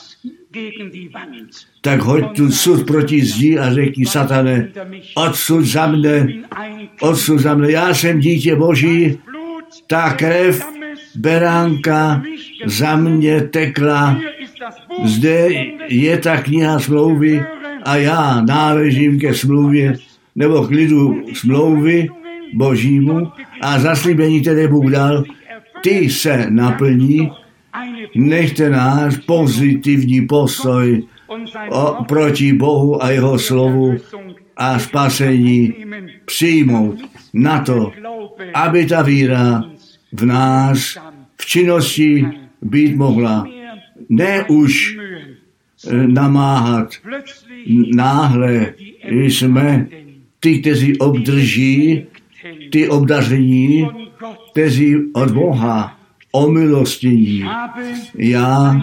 tak hoď tu sud proti zdi a řekni, Satane, odsud za mne, já jsem dítě Boží, ta krev beránka za mě tekla, zde je ta kniha smlouvy a já náležím ke smlouvě, nebo k lidu smlouvy Božímu a zaslíbení, které Bůh dal, ty se naplní. Nechte náš pozitivní postoj proti Bohu a jeho slovu a spasení přijmout na to, aby ta víra v nás v činnosti být mohla. Ne už namáhat. Náhle jsme ty, kteří obdrží ty obdaření, kteří od Boha omilostnění. Já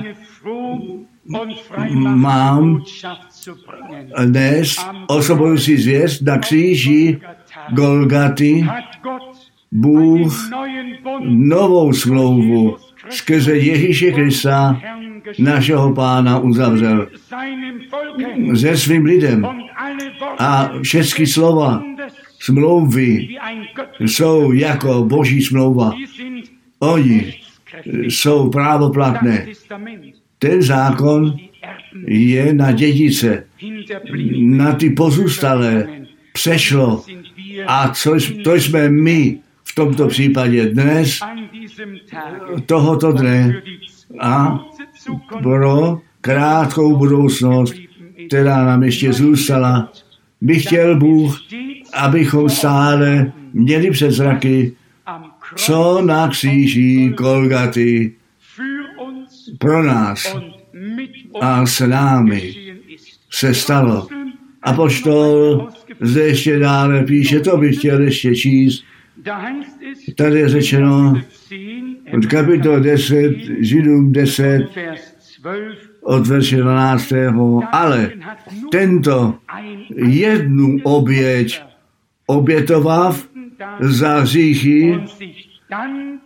mám dnes osobující zvěst na kříži Golgaty. Bůh novou smlouvu skrze Ježíše Krista, našeho Pána, uzavřel se svým lidem. A všechny slova smlouvy jsou jako Boží smlouva. Oni jsou právoplatné. Ten zákon je na dědice, na ty pozůstalé přešlo. A to jsme my v tomto případě dnes, tohoto dne a pro krátkou budoucnost, která nám ještě zůstala, by chtěl Bůh, abychom stále měli před zraky, co na kříži Golgaty pro nás a s námi se stalo. Apoštol zde ještě dále píše, to bych chtěl ještě číst. Tady je řečeno od kapitol 10, Židům 10, od verše 12. Ale tento jednu oběť obětovav za hříchy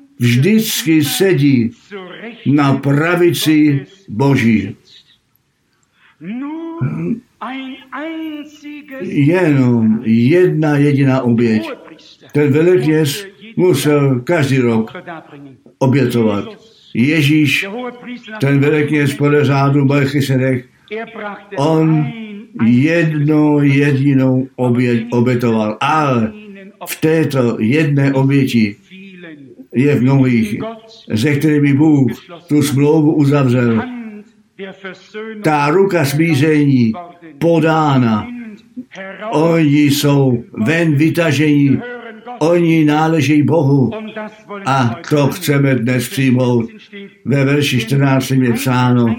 vždycky sedí na pravici Boží. Jenom jedna jediná oběť. Ten velekněz musel každý rok obětovat. Ježíš, ten velekněz podle řádu Melchisedek, on jednu jedinou oběť obětoval. Ale v této jedné oběti je v mnohých, ze kterými Bůh tu smlouvu uzavřel. Ta ruka smíření podána. Oni jsou ven vytažení. Oni náleží Bohu. A to chceme dnes přijmout. Ve verši 14 je psáno,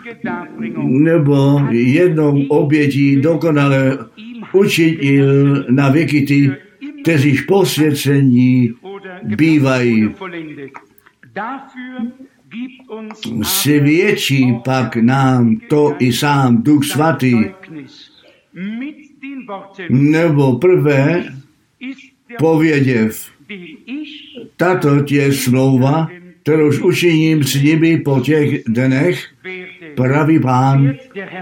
nebo jednou obětí dokonale učinil na věky ty, kteříž posvěcení bývají. Svědčí pak nám to i sám Duch Svatý. Nebo prvé pověděv, tato je smlouva, kterouž učiním s nimi po těch dnech, pravý Pán,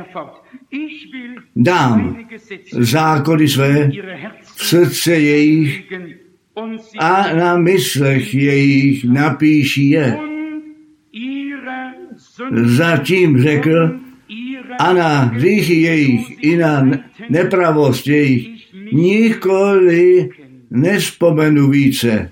dám zákony své v srdce jejich a na myslech jejich napíší je. Zatím řekl, a na hříchy jejich i na nepravost jejich nikoli nespomenu více.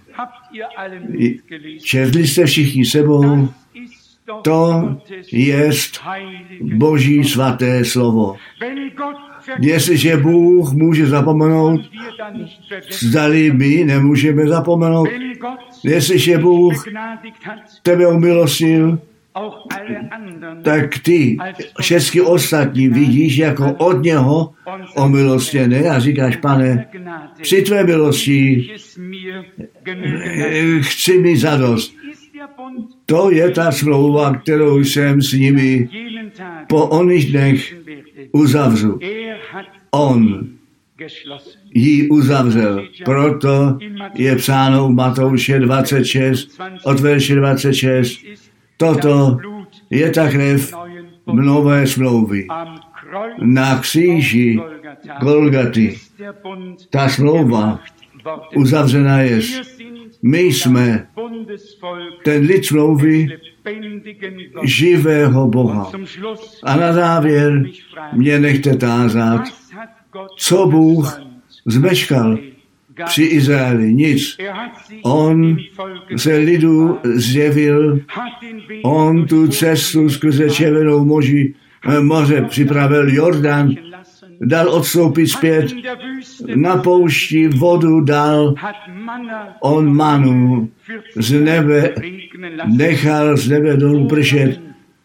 Četli jste všichni sebou, to jest Boží svaté slovo. Jestliže Bůh může zapomenout, zdali my nemůžeme zapomenout. Jestliže Bůh tebe umilostil, tak ty všechny ostatní vidíš jako od něho omilostěné a říkáš, Pane, při tvé milosti chci mi zadost. To je ta smlouva, kterou jsem s nimi po oných dnech uzavřu. On ji uzavřel. Proto je psáno u Matouše 26, od verše 26. Toto je ta krev nové smlouvy. Na kříži Golgaty ta smlouva uzavřená je. My jsme ten lid smlouvy živého Boha. A na závěr mě nechte tázat, co Bůh zmeškal při Izraeli. Nic. On se lidu zjevil, on tu cestu skrze Červenou moře připravil Jordan, dal odstoupit zpět, na poušti vodu dal, on manu z nebe, nechal z nebe dolů pršet,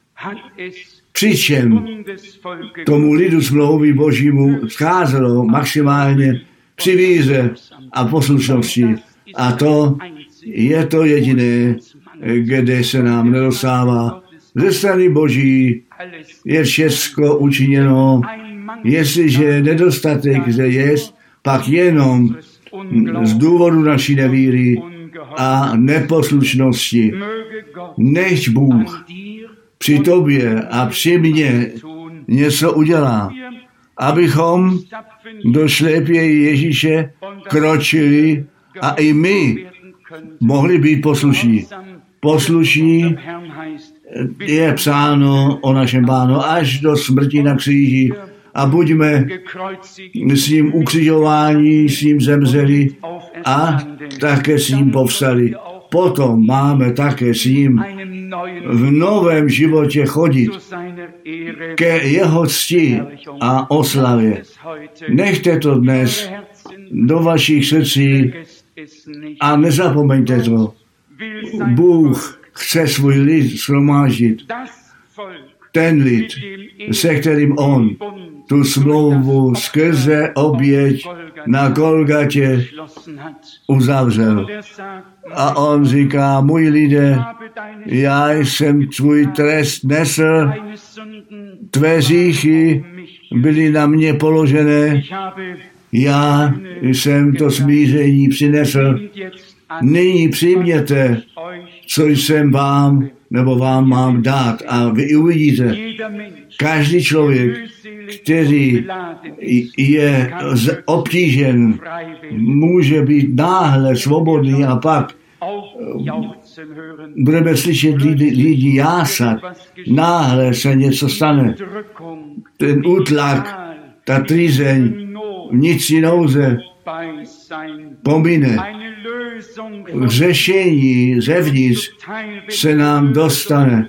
přičem tomu lidu smlouvy Božímu scházelo maximálně při víře a poslušnosti. A to je to jediné, kde se nám nedostává. Ze strany Boží je všechno učiněno. Jestliže nedostatek zde je, pak jenom z důvodu naší nevíry a neposlušnosti. Nechť Bůh při tobě a při mně něco udělá, abychom do šlépěji Ježíše kročili a i my mohli být poslušní. Poslušní je psáno o našem Pánu až do smrti na kříži a buďme s ním ukřižováni, s ním zemřeli a také s ním povstali. Potom máme také s ním v novém životě chodit ke jeho cti a oslavě. Nechte to dnes do vašich srdcí a nezapomeňte to. Bůh chce svůj lid shromáždit. Ten lid, se kterým on tu smlouvu skrze oběť na Golgatě uzavřel. A on říká, můj lidé, já jsem tvůj trest nesl, tvé hříchy byly na mě položené, já jsem to smíření přinesl. Nyní přijměte, co jsem vám nebo vám mám dát a vy uvidíte. Každý člověk který je obtížen, může být náhle svobodný a pak budeme slyšet lidi jásat. Náhle se něco stane. Ten útlak, ta trýzeň, vnitřní nouze pomine. Řešení zevnitř se nám dostane.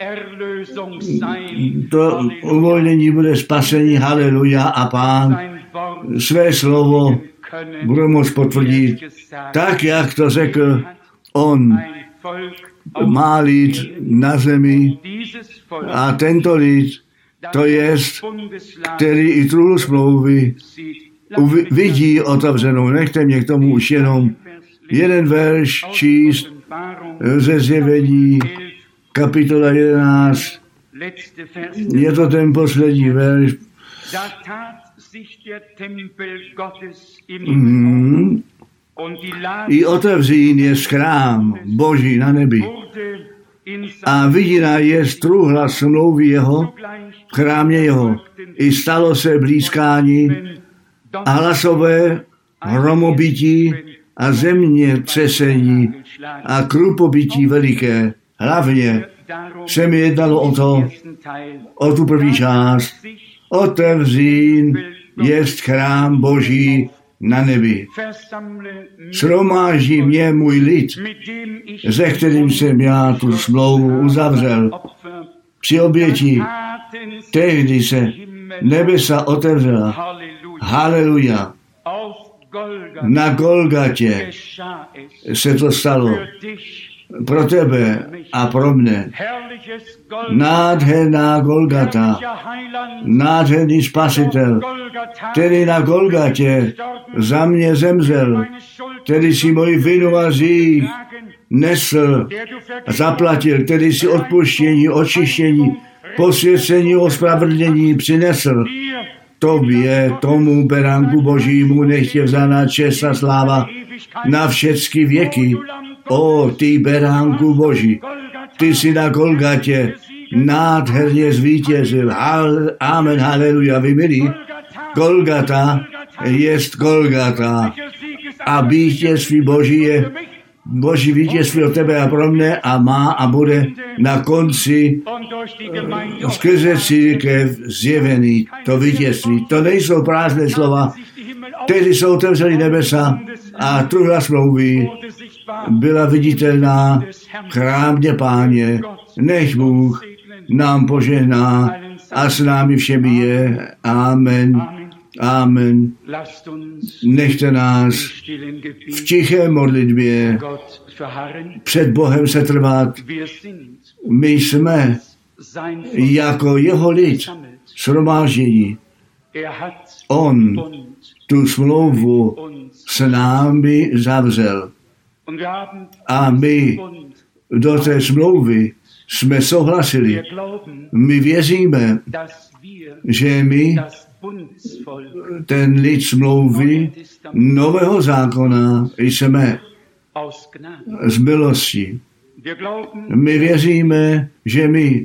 To uvolnění bude spasení, haleluja, a Pán své slovo bude moct potvrdit, tak, jak to řekl on. Má lid na zemi a tento lid, to jest, který i trůnu smlouvy vidí otevřenou. Nechte mě k tomu už jenom jeden verš číst ze Zjevení, kapitola 11. Je to ten poslední verš. I otevřen je chrám Boží na nebi. A vidina je truhla smlouvy jeho, v chrámě jeho. I stalo se blízkání a hlasové hromobytí a země třesení a krupobytí veliké. Hlavně se mi jednalo o tu první část. Otevřen jest chrám Boží na nebi. Shromáždí mě můj lid, se kterým jsem já tu smlouvu uzavřel. Při oběti tehdy se nebesa otevřela. Haleluja. Na Golgatě se to stalo. Pro tebe a pro mne. Nádherná Golgata, nádherný spasitel, který na Golgatě za mě zemřel, který si moji vinu a hřích nesl a zaplatil, který si odpuštění, očištění, posvěcení, ospravedlnění přinesl. Tobě, tomu beránku Božímu, nech je vzaná čest a sláva na všechny věky. O, ty beránku Boží, ty jsi na Golgatě nádherně zvítězil. Amen, haleluja, vy milí. Golgata jest Golgata. A vítězství Boží je Boží vítězství od tebe a pro mne a má a bude na konci skrze církev zjevený to vítězství. To nejsou prázdné slova, tehdy jsou otevřely nebesa a truhla smlouvy byla viditelná v chrámě Páně. Nech Bůh nám požehná a s námi všemi je. Amen. Amen. Nechte nás v tiché modlitbě před Bohem se trvat. My jsme jako jeho lid shromáždění. On tu smlouvu s námi zavřel. A my do té smlouvy jsme souhlasili. My věříme, že my ten lid smlouvy nového zákona jsme z milosti. My věříme, že my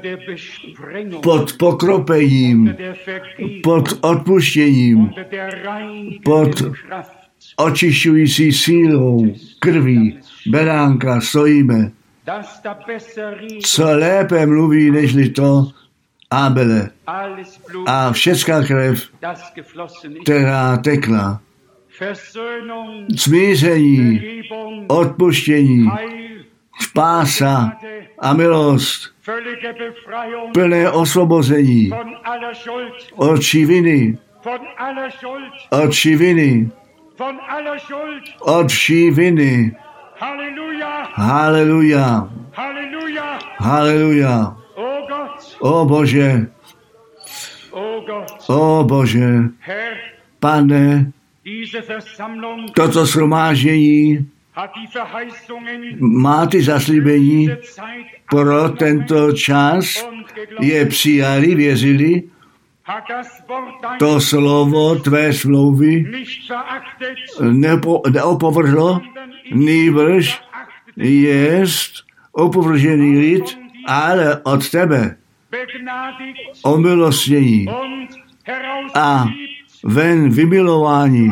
pod pokropením, pod odpuštěním, pod očišťující sílou krví beránka stojíme. Co lépe mluví, nežli to Abele a všecká krev, která tekla. Smíření, odpuštění, spása a milost, plné osvobození od vší viny, od vší viny, od vší viny. Haleluja. Haleluja. O Bože. O Bože. Pane, toto shromáždění má ty zaslíbení pro tento čas, je přijali, věřili, to slovo tvé smlouvy neopovrhlo, nýbrž jest opovržený lid, ale od tebe omilostnění a ven vymilování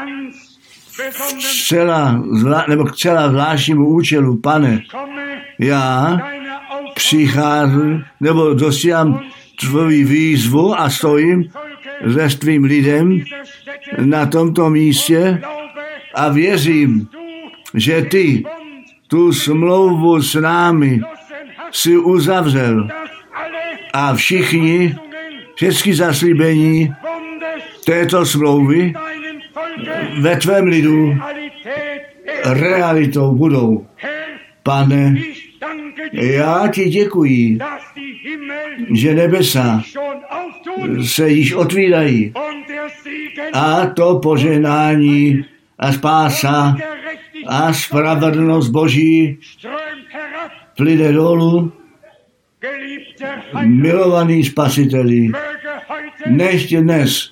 k celá zvláštnímu účelu. Pane, já přicházím, nebo dostívám tvoji výzvu a stojím se tvým lidem na tomto místě a věřím, že ty tu smlouvu s námi si uzavřel a všechny zaslíbení této smlouvy ve tvém lidu realitou budou. Pane, já ti děkuji, že nebesa se již otvírají a to požehnání a spása a spravedlnost Boží plyne dolů. Milovaný Spasiteli, nechť dnes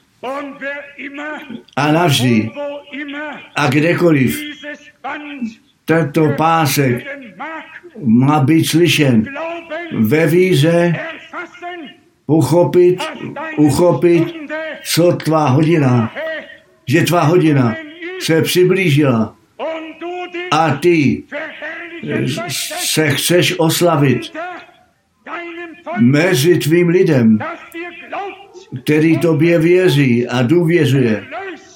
a navždy a kdekoliv tento pásek má být slyšen ve víře, uchopit, co tvá hodina, že tvá hodina se přiblížila a ty se chceš oslavit mezi tvým lidem, který tobě věří a důvěřuje.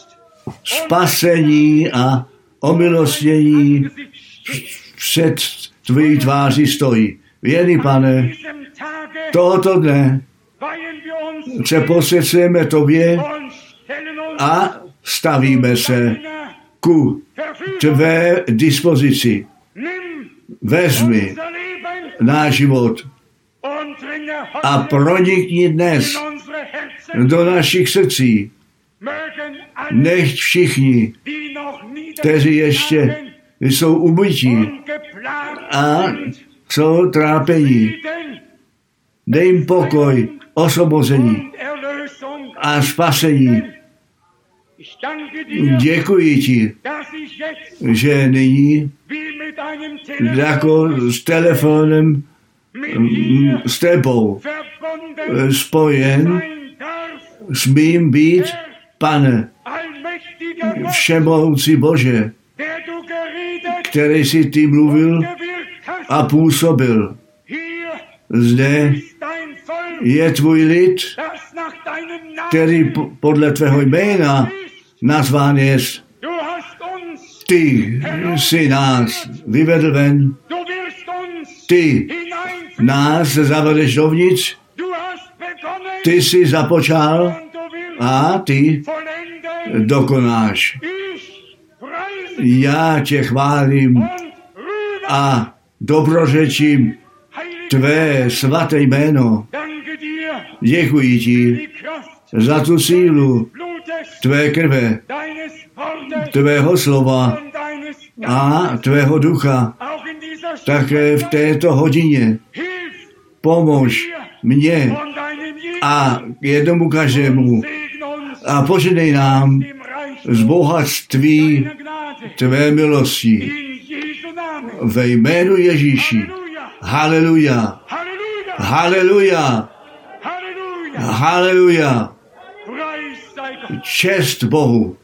Spasení a omilostnění před tvojí tváří stojí. Věrný Pane, tohoto dne se posvěcujeme tobě a stavíme se ku tvé dispozici. Vezmi náš život a pronikni dnes do našich srdcí. Nechť všichni, kteří ještě jsou umytí a jsou trápení, dej jim pokoj, osvobození a spasení. Děkuji ti, že nyní jako s telefonem s tebou spojen smím být, Pane, všemohoucí Bože, který jsi ty mluvil a působil. Zde je tvůj lid, který podle tvého jména nazván jest. Ty jsi nás vyvedl ven, ty nás zavedeš dovnitř, ty jsi započal a ty dokonáš. Já tě chválím a dobrořečím tvé svaté jméno. Děkuji ti za tu sílu tvé krve, tvého slova a tvého ducha. Také v této hodině pomož mě a jednomu každému a požehnej nám z bohatství tvé milosti. Ve jménu Ježíši. Haleluja. Haleluja. Haleluja. Čest Bohu.